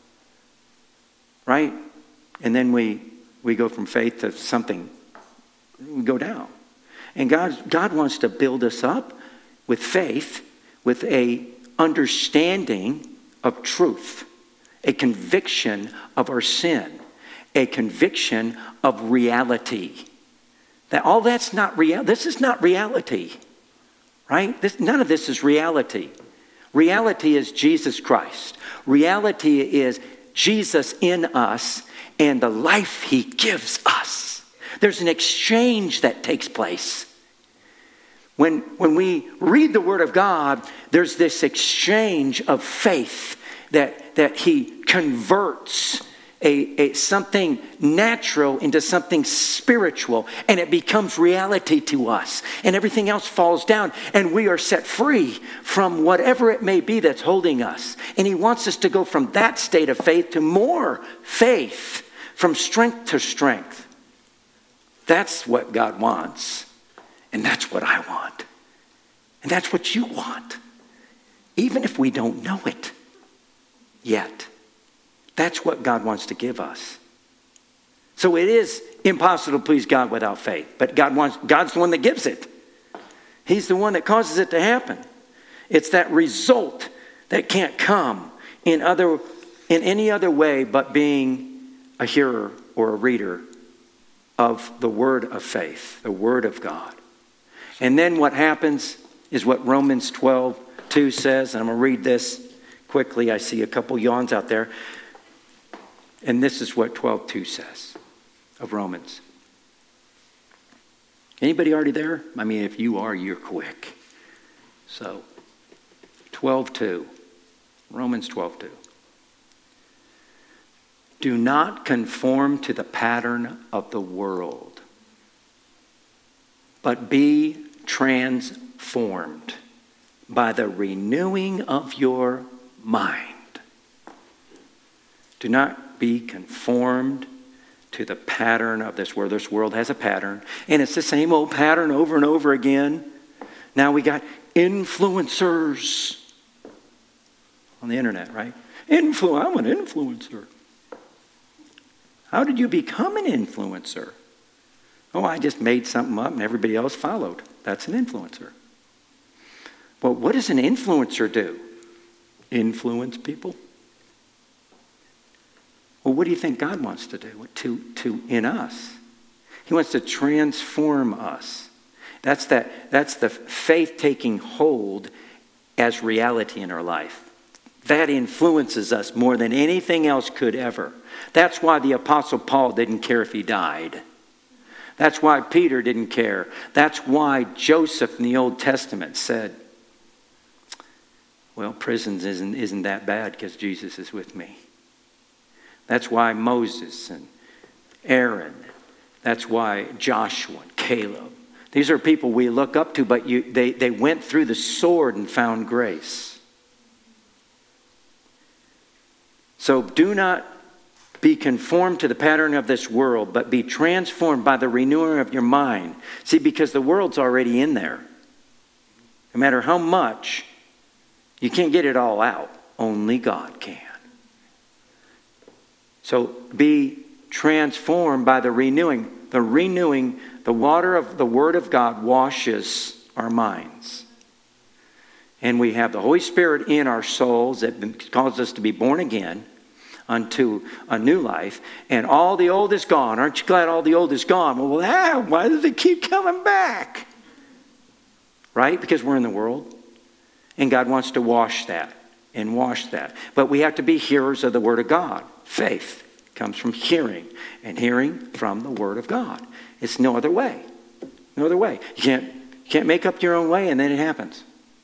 Right? And then we go from faith to something. We go down. And God wants to build us up with faith, with a understanding of truth, a conviction of our sin, a conviction of reality. That all that's not real. This is not reality. Right? None of this is reality. Reality is Jesus Christ. Reality is Jesus in us and the life he gives us. There's an exchange that takes place. When we read the Word of God, there's this exchange of faith that he converts something natural into something spiritual, and it becomes reality to us, and everything else falls down, and we are set free from whatever it may be that's holding us. And he wants us to go from that state of faith to more faith, from strength to strength. That's what God wants, and that's what I want, and that's what you want, even if we don't know it yet. That's what God wants to give us. So it is impossible to please God without faith. But God's the one that gives it. He's the one that causes it to happen. It's that result that can't come in any other way but being a hearer or a reader of the word of faith, the word of God. And then what happens is what Romans 12:2 says. And I'm going to read this quickly. I see a couple yawns out there. And this is what 12:2 says of Romans. Anybody already there? I mean, if you are, you're quick. So, 12:2. Romans 12:2. Do not conform to the pattern of the world, but be transformed by the renewing of your mind. Do not be conformed to the pattern of this world. This world has a pattern, and it's the same old pattern over and over again. Now we got influencers on the internet, right? I'm an influencer. How did you become an influencer? Oh, I just made something up and everybody else followed. That's an influencer. Well, what does an influencer do? Influence people? Well, what do you think God wants to do in us? He wants to transform us. That's the faith taking hold as reality in our life. That influences us more than anything else could ever. That's why the Apostle Paul didn't care if he died. That's why Peter didn't care. That's why Joseph in the Old Testament said, well, prisons isn't that bad because Jesus is with me. That's why Moses and Aaron, that's why Joshua and Caleb. These are people we look up to, but they went through the sword and found grace. So do not be conformed to the pattern of this world, but be transformed by the renewing of your mind. See, because the world's already in there. No matter how much, you can't get it all out. Only God can. So be transformed by the renewing. The water of the Word of God washes our minds. And we have the Holy Spirit in our souls that causes us to be born again unto a new life. And all the old is gone. Aren't you glad all the old is gone? Well, why does it keep coming back? Right? Because we're in the world. And God wants to wash that and wash that. But we have to be hearers of the Word of God. Faith comes from hearing, and hearing from the Word of God. It's no other way. No other way. You can't make up your own way and then it happens.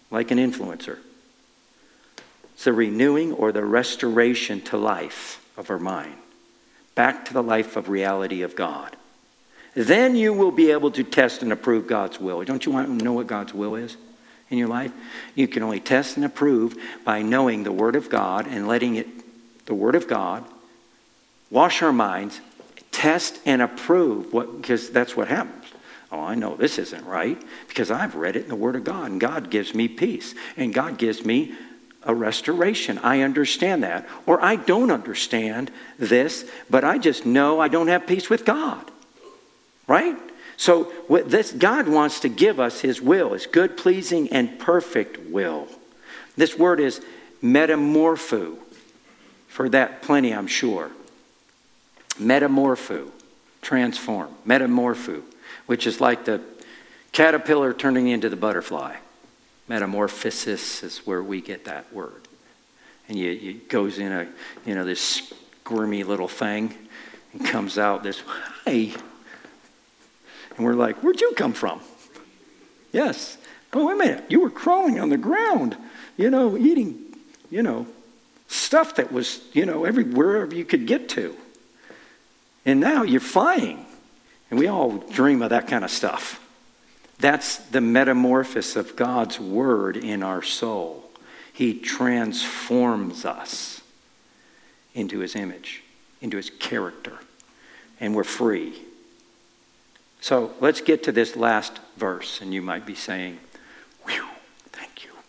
like an influencer. It's the renewing or the restoration to life of our mind, back to the life of reality of God. Then you will be able to test and approve God's will. Don't you want to know what God's will is in your life? You can only test and approve by knowing the Word of God and letting it, the Word of God, wash our minds, test and approve, because that's what happens. Oh, I know this isn't right because I've read it in the Word of God, and God gives me peace, and God gives me a restoration. I understand that. Or I don't understand this, but I just know I don't have peace with God. Right? So what this God wants to give us His will, His good, pleasing, and perfect will. This word is metamorpho. For that plenty, I'm sure. Metamorpho. Transform. Metamorpho. Which is like the caterpillar turning into the butterfly. Metamorphosis is where we get that word. And it goes in this squirmy little thing and comes out this, hi. And we're like, where'd you come from? Yes. Oh, wait a minute. You were crawling on the ground, eating, stuff that was, wherever you could get to. And now you're flying. And we all dream of that kind of stuff. That's the metamorphosis of God's word in our soul. He transforms us into His image, into His character. And we're free. So let's get to this last verse. And you might be saying, whew, thank you.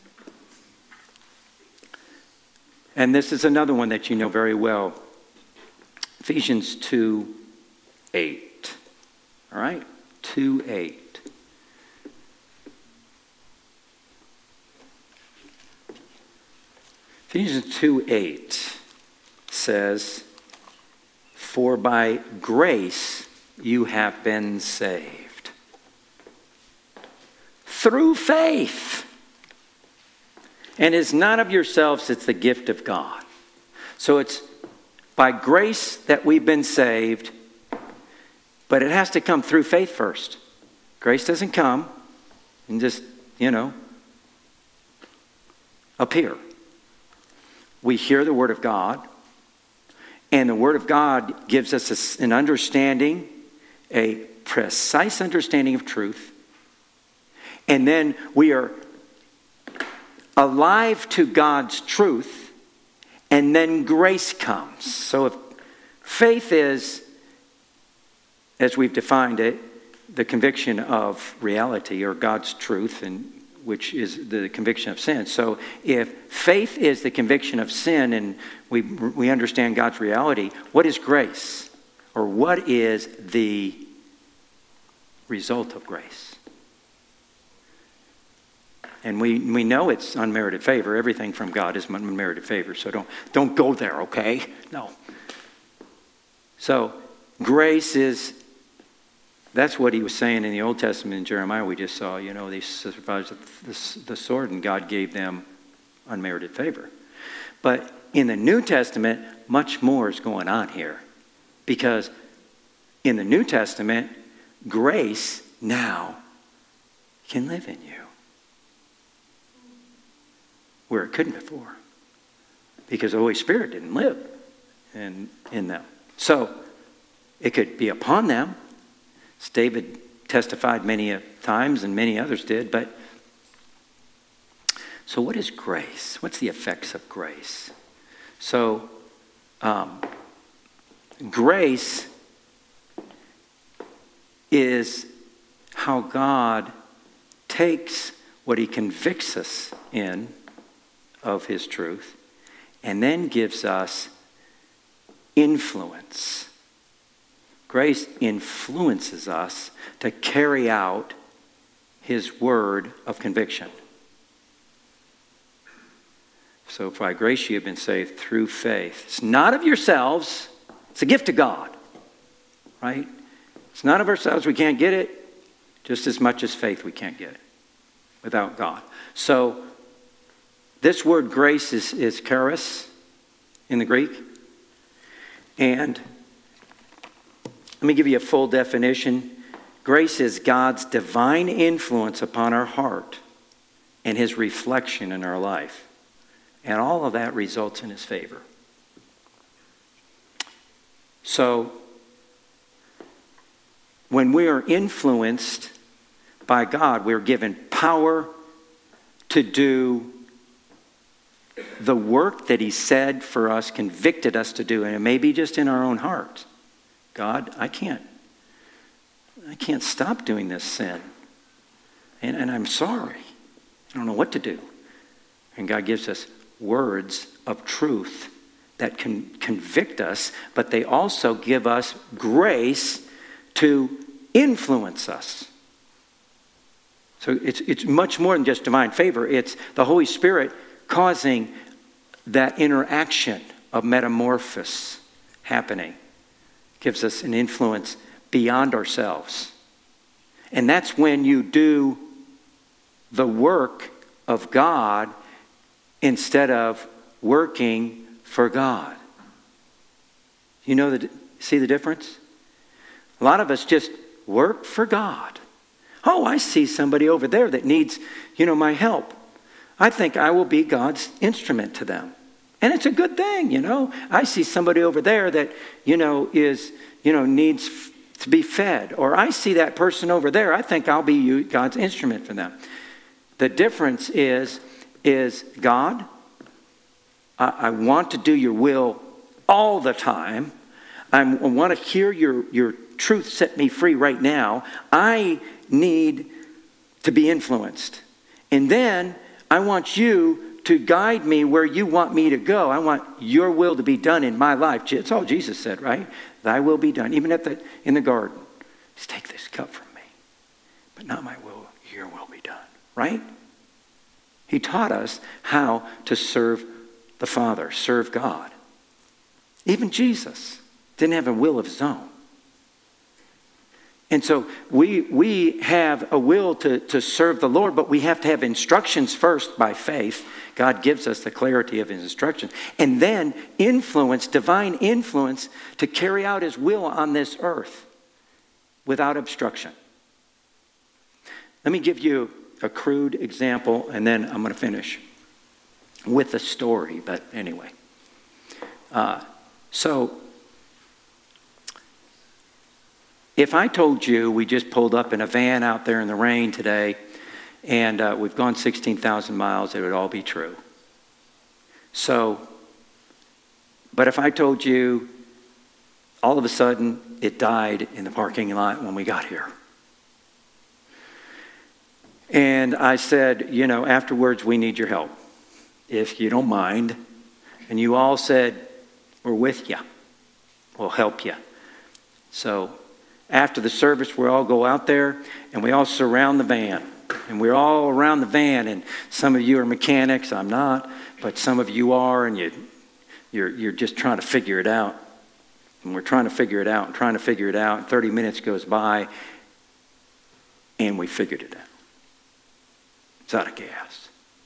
And this is another one that you know very well. Ephesians 2:8. All right? 2:8. Ephesians 2:8 says, for by grace you have been saved. Through faith. And it's not of yourselves, it's the gift of God. So it's by grace that we've been saved, but it has to come through faith first. Grace doesn't come and just, appear. We hear the Word of God, and the Word of God gives us an understanding, a precise understanding of truth, and then we are alive to God's truth, and then grace comes. So if faith is, as we've defined it, the conviction of reality or God's truth, and which is the conviction of sin. So if faith is the conviction of sin and we understand God's reality, what is grace? Or what is the result of grace? And we know it's unmerited favor. Everything from God is unmerited favor. So don't go there, okay? No. So grace is, that's what he was saying in the Old Testament in Jeremiah we just saw. They survived the sword and God gave them unmerited favor. But in the New Testament, much more is going on here. Because in the New Testament, grace now can live in you. Where it couldn't before. Because the Holy Spirit didn't live in them. So it could be upon them. As David testified many times and many others did. But so what is grace? What's the effects of grace? So grace is how God takes what he convicts us in of his truth and then gives us influence. Grace influences us to carry out his word of conviction. So by grace you have been saved through faith. It's not of yourselves. It's a gift of God. Right? It's not of ourselves. We can't get it. Just as much as faith we can't get it without God. So this word grace is charis in the Greek. And let me give you a full definition. Grace is God's divine influence upon our heart and his reflection in our life. And all of that results in his favor. So, when we are influenced by God, we're given power to do the work that he said for us, convicted us to do. And it may be just in our own heart. God, I can't stop doing this sin. And I'm sorry. I don't know what to do. And God gives us words of truth that can convict us, but they also give us grace to influence us. So it's much more than just divine favor. It's the Holy Spirit causing that interaction of metamorphosis happening. Gives us an influence beyond ourselves. And that's when you do the work of God instead of working for God. See the difference? A lot of us just work for God. Oh, I see somebody over there that needs, my help. I think I will be God's instrument to them. And it's a good thing, I see somebody over there that, needs to be fed. Or I see that person over there. I think I'll be God's instrument for them. The difference is God, I want to do your will all the time. I want to hear your truth set me free right now. I need to be influenced. And then I want you to guide me where you want me to go. I want your will to be done in my life. It's all Jesus said, right? Thy will be done. Even in the garden. Just take this cup from me. But not my will, your will be done. Right? He taught us how to serve the Father, serve God. Even Jesus didn't have a will of his own. And so we have a will to serve the Lord, but we have to have instructions first by faith. God gives us the clarity of his instructions. And then influence, divine influence, to carry out his will on this earth without obstruction. Let me give you a crude example, and then I'm going to finish with a story. But anyway. If I told you we just pulled up in a van out there in the rain today and we've gone 16,000 miles, it would all be true. But if I told you all of a sudden it died in the parking lot when we got here. And I said, afterwards we need your help, if you don't mind. And you all said, we're with you. We'll help you. So after the service, we all go out there and we all surround the van. And we're all around the van. And some of you are mechanics. I'm not. But some of you are. And you're just trying to figure it out. And we're trying to figure it out and trying to figure it out. And 30 minutes goes by. And we figured it out. It's out of gas.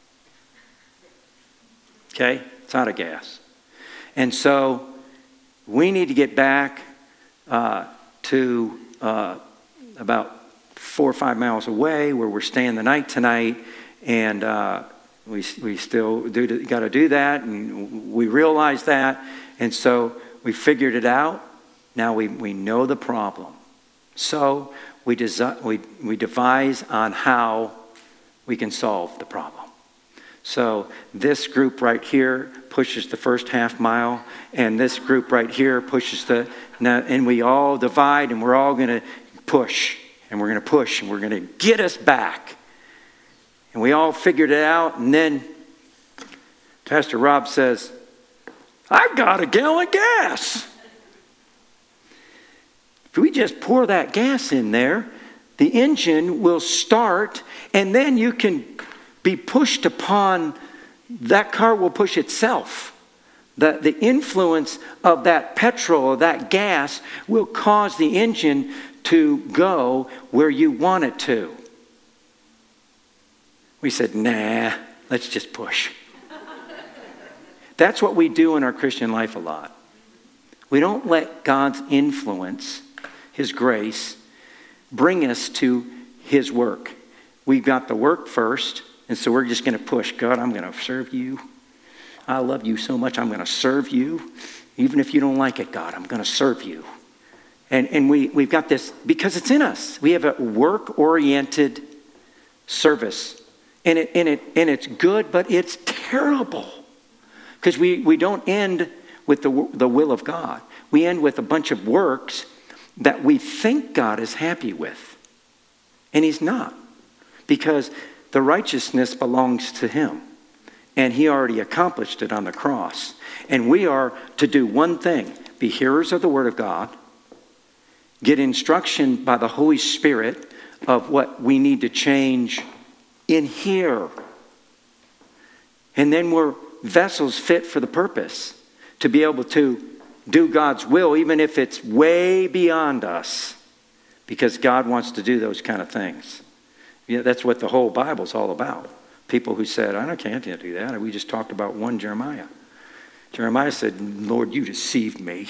Okay? It's out of gas. And so we need to get back to about 4 or 5 miles away where we're staying the night tonight. And we still got to do that. And we realize that. And so we figured it out. Now we know the problem. So we devise on how we can solve the problem. So this group right here pushes the first half mile, and this group right here pushes and we all divide, and we're all going to push, and we're going to push, and we're going to get us back. And we all figured it out, and then Pastor Rob says, I've got a gallon of gas. If we just pour that gas in there, the engine will start, and then you can be pushed upon, that car will push itself. The influence of that petrol or that gas will cause the engine to go where you want it to. We said, nah, let's just push. That's what we do in our Christian life a lot. We don't let God's influence, his grace, bring us to his work. We've got the work first, And so we're just going to push. God, I'm going to serve you. I love you so much. I'm going to serve you. Even if you don't like it, God, I'm going to serve you. And we've got this, because it's in us. We have a work-oriented service. And it's good, but it's terrible. Because we don't end with the will of God. We end with a bunch of works that we think God is happy with. And he's not. Because the righteousness belongs to him. And he already accomplished it on the cross. And we are to do one thing. Be hearers of the word of God. Get instruction by the Holy Spirit of what we need to change in here. And then we're vessels fit for the purpose. To be able to do God's will, even if it's way beyond us. Because God wants to do those kind of things. Yeah, that's what the whole Bible's all about. People who said, I can't do that. We just talked about one Jeremiah. Jeremiah said, Lord, you deceived me.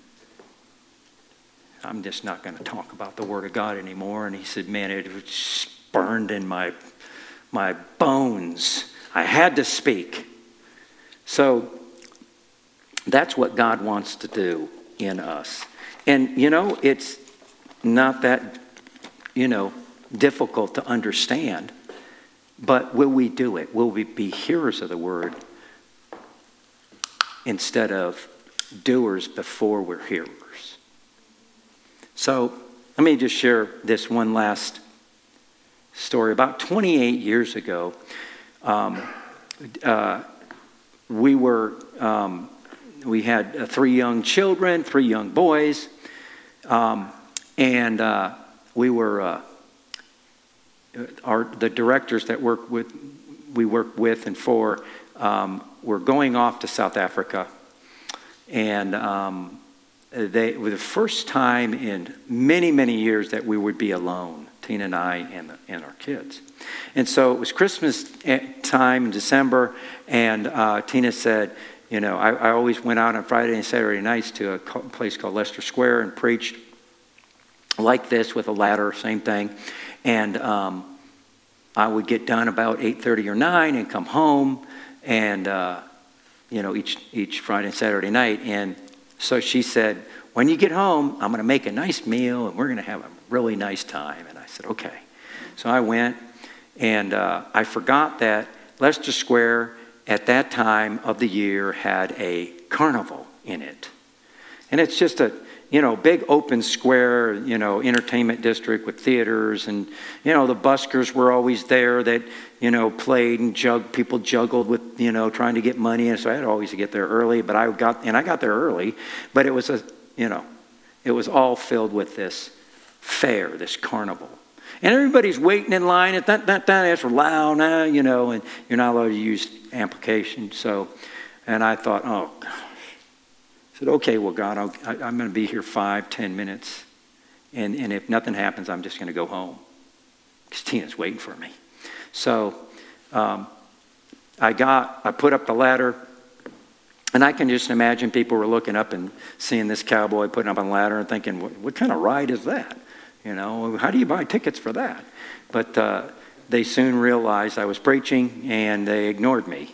I'm just not going to talk about the Word of God anymore. And he said, man, it was burned in my bones. I had to speak. So that's what God wants to do in us. And, it's not that, difficult to understand. But will we do it? Will we be hearers of the word instead of doers before we're hearers? So let me just share this one last story. About 28 years ago, we had 3 young children, 3 young boys, and we were the directors that we work with and for were going off to South Africa, and they were the first time in many, many years that we would be alone, Tina and I and our kids. And so it was Christmas time in December, and Tina said, I always went out on Friday and Saturday nights to a place called Leicester Square and preached like this with a ladder, same thing. And I would get done about 8:30 or 9 and come home, and each Friday and Saturday night. And so she said, when you get home, I'm going to make a nice meal, and we're going to have a really nice time. And I said, okay. So I went, and I forgot that Leicester Square at that time of the year had a carnival in it. And it's just a big open square, entertainment district with theaters, and, the buskers were always there that, played and people juggled with, trying to get money. And so I had always to get there early, but I got there early, but it was it was all filled with this fair, this carnival. And everybody's waiting in line, and that's loud, and you're not allowed to use amplification. So, and I thought, oh, gosh. I said, okay, well, God, I'm going to be here 5-10 minutes. And if nothing happens, I'm just going to go home. Because Tina's waiting for me. So I put up the ladder. And I can just imagine people were looking up and seeing this cowboy putting up on a ladder and thinking, what kind of ride is that? How do you buy tickets for that? But they soon realized I was preaching, and they ignored me.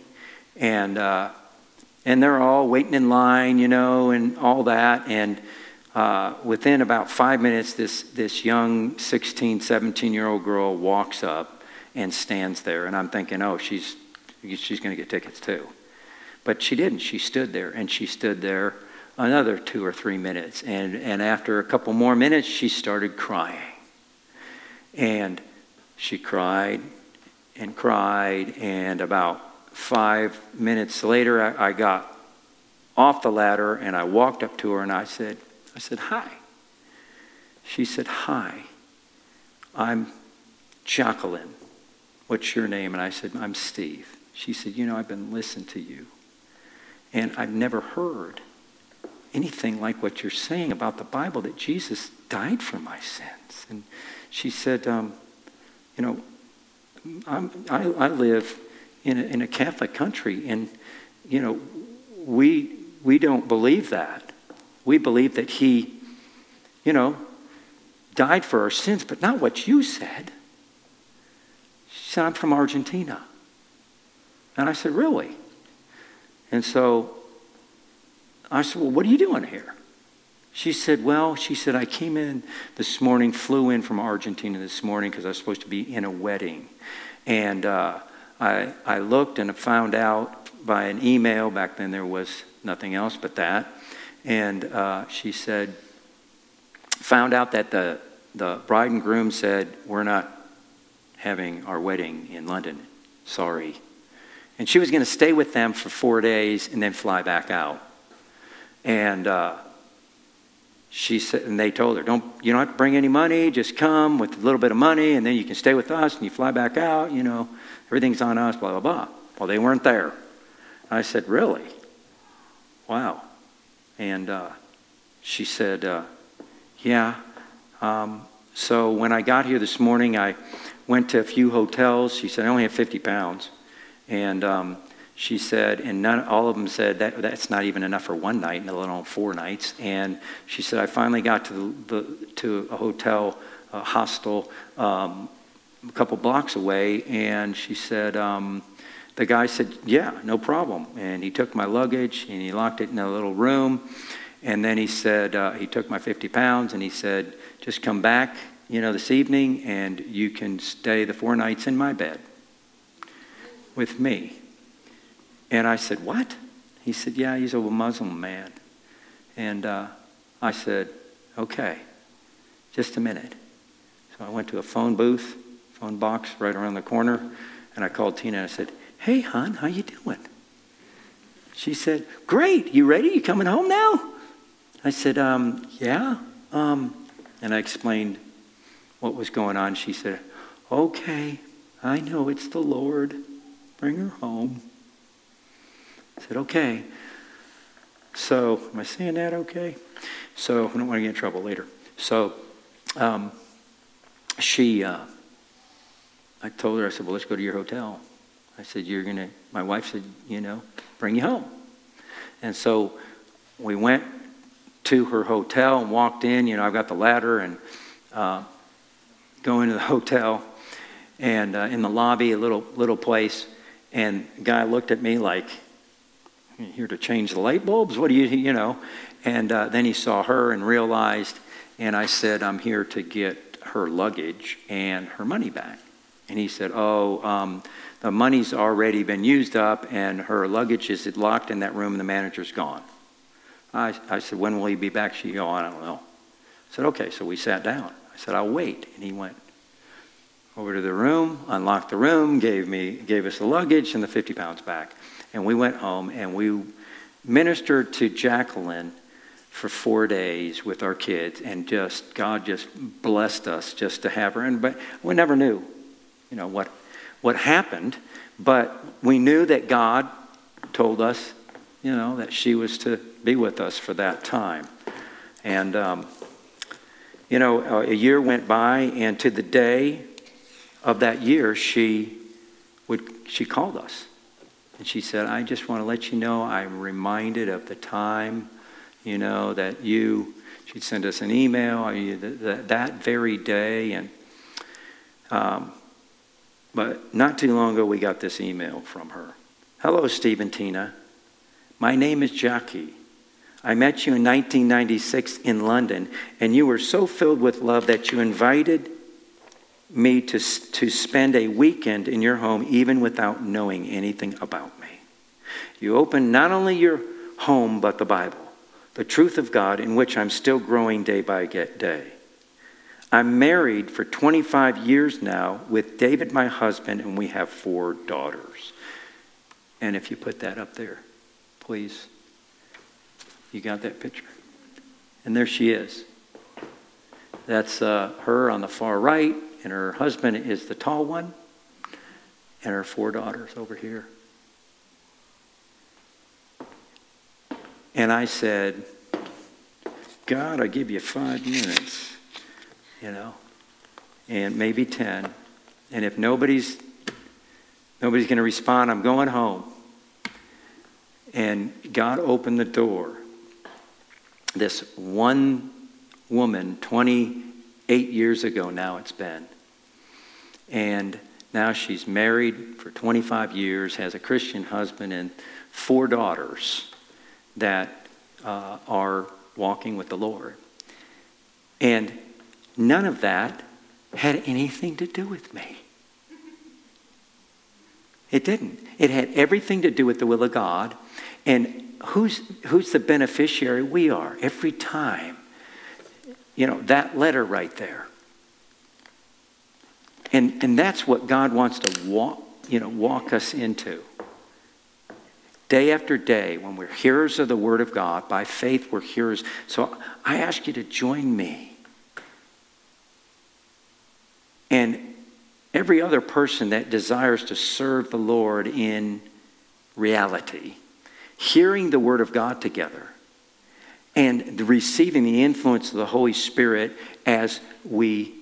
And they're all waiting in line, and all that. And within about 5 minutes, this young 16, 17-year-old girl walks up and stands there. And I'm thinking, oh, she's going to get tickets too. But she didn't. She stood there, and she stood there another 2 or 3 minutes. And after a couple more minutes, she started crying. And she cried and cried, and about 5 minutes later, I got off the ladder, and I walked up to her, and I said, hi. She said, hi, I'm Jacqueline. What's your name? And I said, I'm Steve. She said, I've been listening to you, and I've never heard anything like what you're saying about the Bible, that Jesus died for my sins. And she said, I live in a Catholic country, and we don't believe that. We believe that he, died for our sins, but not what you said. She said, I'm from Argentina. And I said, really? And so I said, well, what are you doing here? She said, I came in this morning, flew in from Argentina this morning because I was supposed to be in a wedding. And I looked and found out by an email, back then there was nothing else but that. And she said, found out that the bride and groom said, we're not having our wedding in London. Sorry. And she was going to stay with them for 4 days and then fly back out. And she said, and they told her, you don't have to bring any money, just come with a little bit of money, and then you can stay with us, and you fly back out, everything's on us, blah, blah, blah. Well, they weren't there. I said, really? Wow. And she said, yeah. So when I got here this morning, I went to a few hotels. She said, I only have 50 pounds. And she said, and all of them said that's not even enough for one night, let alone 4 nights. And she said, I finally got to a hotel, a hostel, a couple blocks away. And she said, the guy said, yeah, no problem. And he took my luggage and he locked it in a little room. And then he said, he took my 50 pounds and he said, just come back, this evening and you can stay the 4 nights in my bed with me. And I said, what? He said, yeah, he's a Muslim man. And I said, okay, just a minute. So I went to a phone box right around the corner, and I called Tina and I said, hey, hon, how you doing? She said, great, you ready? You coming home now? I said, yeah. And I explained what was going on. She said, okay, I know it's the Lord. Bring her home. I said, okay. So, am I saying that okay? So, I don't want to get in trouble later. So, I told her, I said, well, let's go to your hotel. I said, my wife said, bring you home. And so, we went to her hotel and walked in. I've got the ladder and go into the hotel. And in the lobby, a little place. And the guy looked at me like, you here to change the light bulbs? What do you? And then he saw her and realized, and I said, I'm here to get her luggage and her money back. And he said, the money's already been used up and her luggage is locked in that room and the manager's gone. I said, when will he be back? She goes, I don't know. I said, okay. So we sat down. I said, I'll wait. And he went over to the room, unlocked the room, gave us the luggage and the 50 pounds back. And we went home and we ministered to Jacqueline for 4 days with our kids, and God just blessed us just to have her. But we never knew, what happened. But we knew that God told us, that she was to be with us for that time. And a year went by, and to the day of that year, she called us. And she said, I just want to let you know I'm reminded of the time, that she'd send us an email that very day. And but not too long ago, we got this email from her. Hello, Steve and Tina. My name is Jackie. I met you in 1996 in London, and you were so filled with love that you invited me to spend a weekend in your home even without knowing anything about me. You opened not only your home but the Bible, the truth of God, in which I'm still growing day by day. I'm married for 25 years now with David, my husband, and we have 4 daughters. And if you put that up there, please. You got that picture? And there she is. That's her on the far right. And her husband is the tall one. And her 4 daughters over here. And I said, God, I give you 5 minutes, and maybe 10. And if nobody's going to respond, I'm going home. And God opened the door. This one woman, 28 years ago now it's been. And Now she's married for 25 years, has a Christian husband, and 4 daughters that are walking with the Lord. And none of that had anything to do with me. It didn't. It had everything to do with the will of God. And who's the beneficiary? We are. Every time. You know, that letter right there. And that's what God wants to walk us into. Day after day, when we're hearers of the Word of God, by faith we're hearers. So I ask you to join me. And every other person that desires to serve the Lord in reality, hearing the Word of God together, and receiving the influence of the Holy Spirit as we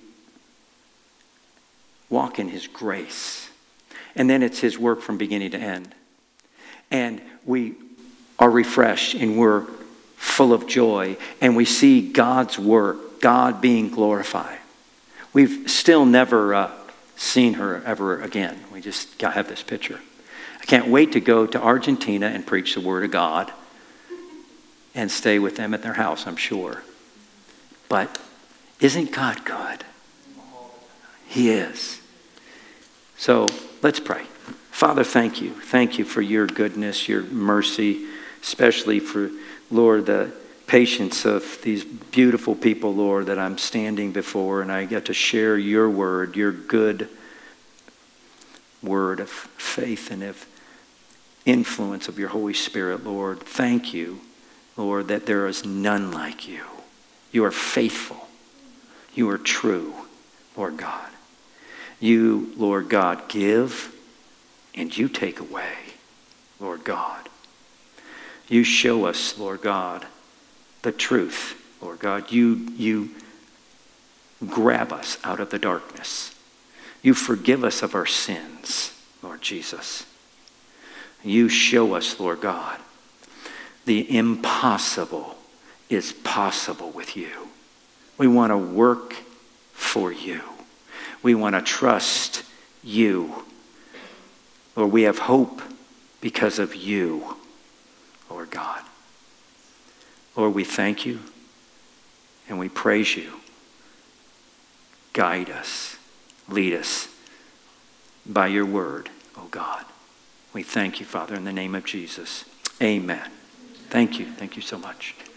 walk in His grace. And then it's His work from beginning to end. And we are refreshed and we're full of joy. And we see God's work, God being glorified. We've still never seen her ever again. We just have this picture. I can't wait to go to Argentina and preach the Word of God and stay with them at their house, I'm sure. But isn't God good? He is. So let's pray. Father, thank you. Thank you for your goodness, your mercy, especially for, Lord, the patience of these beautiful people, Lord, that I'm standing before, and I get to share your word, your good word of faith and of influence of your Holy Spirit, Lord. Thank you, Lord, that there is none like you. You are faithful. You are true, Lord God. You, Lord God, give and you take away, Lord God. You show us, Lord God, the truth, Lord God. You grab us out of the darkness. You forgive us of our sins, Lord Jesus. You show us, Lord God, the impossible is possible with you. We want to work for you. We want to trust you. Lord, we have hope because of you, Lord God. Lord, we thank you and we praise you. Guide us, lead us by your word, oh God. We thank you, Father, in the name of Jesus. Amen. Thank you. Thank you so much.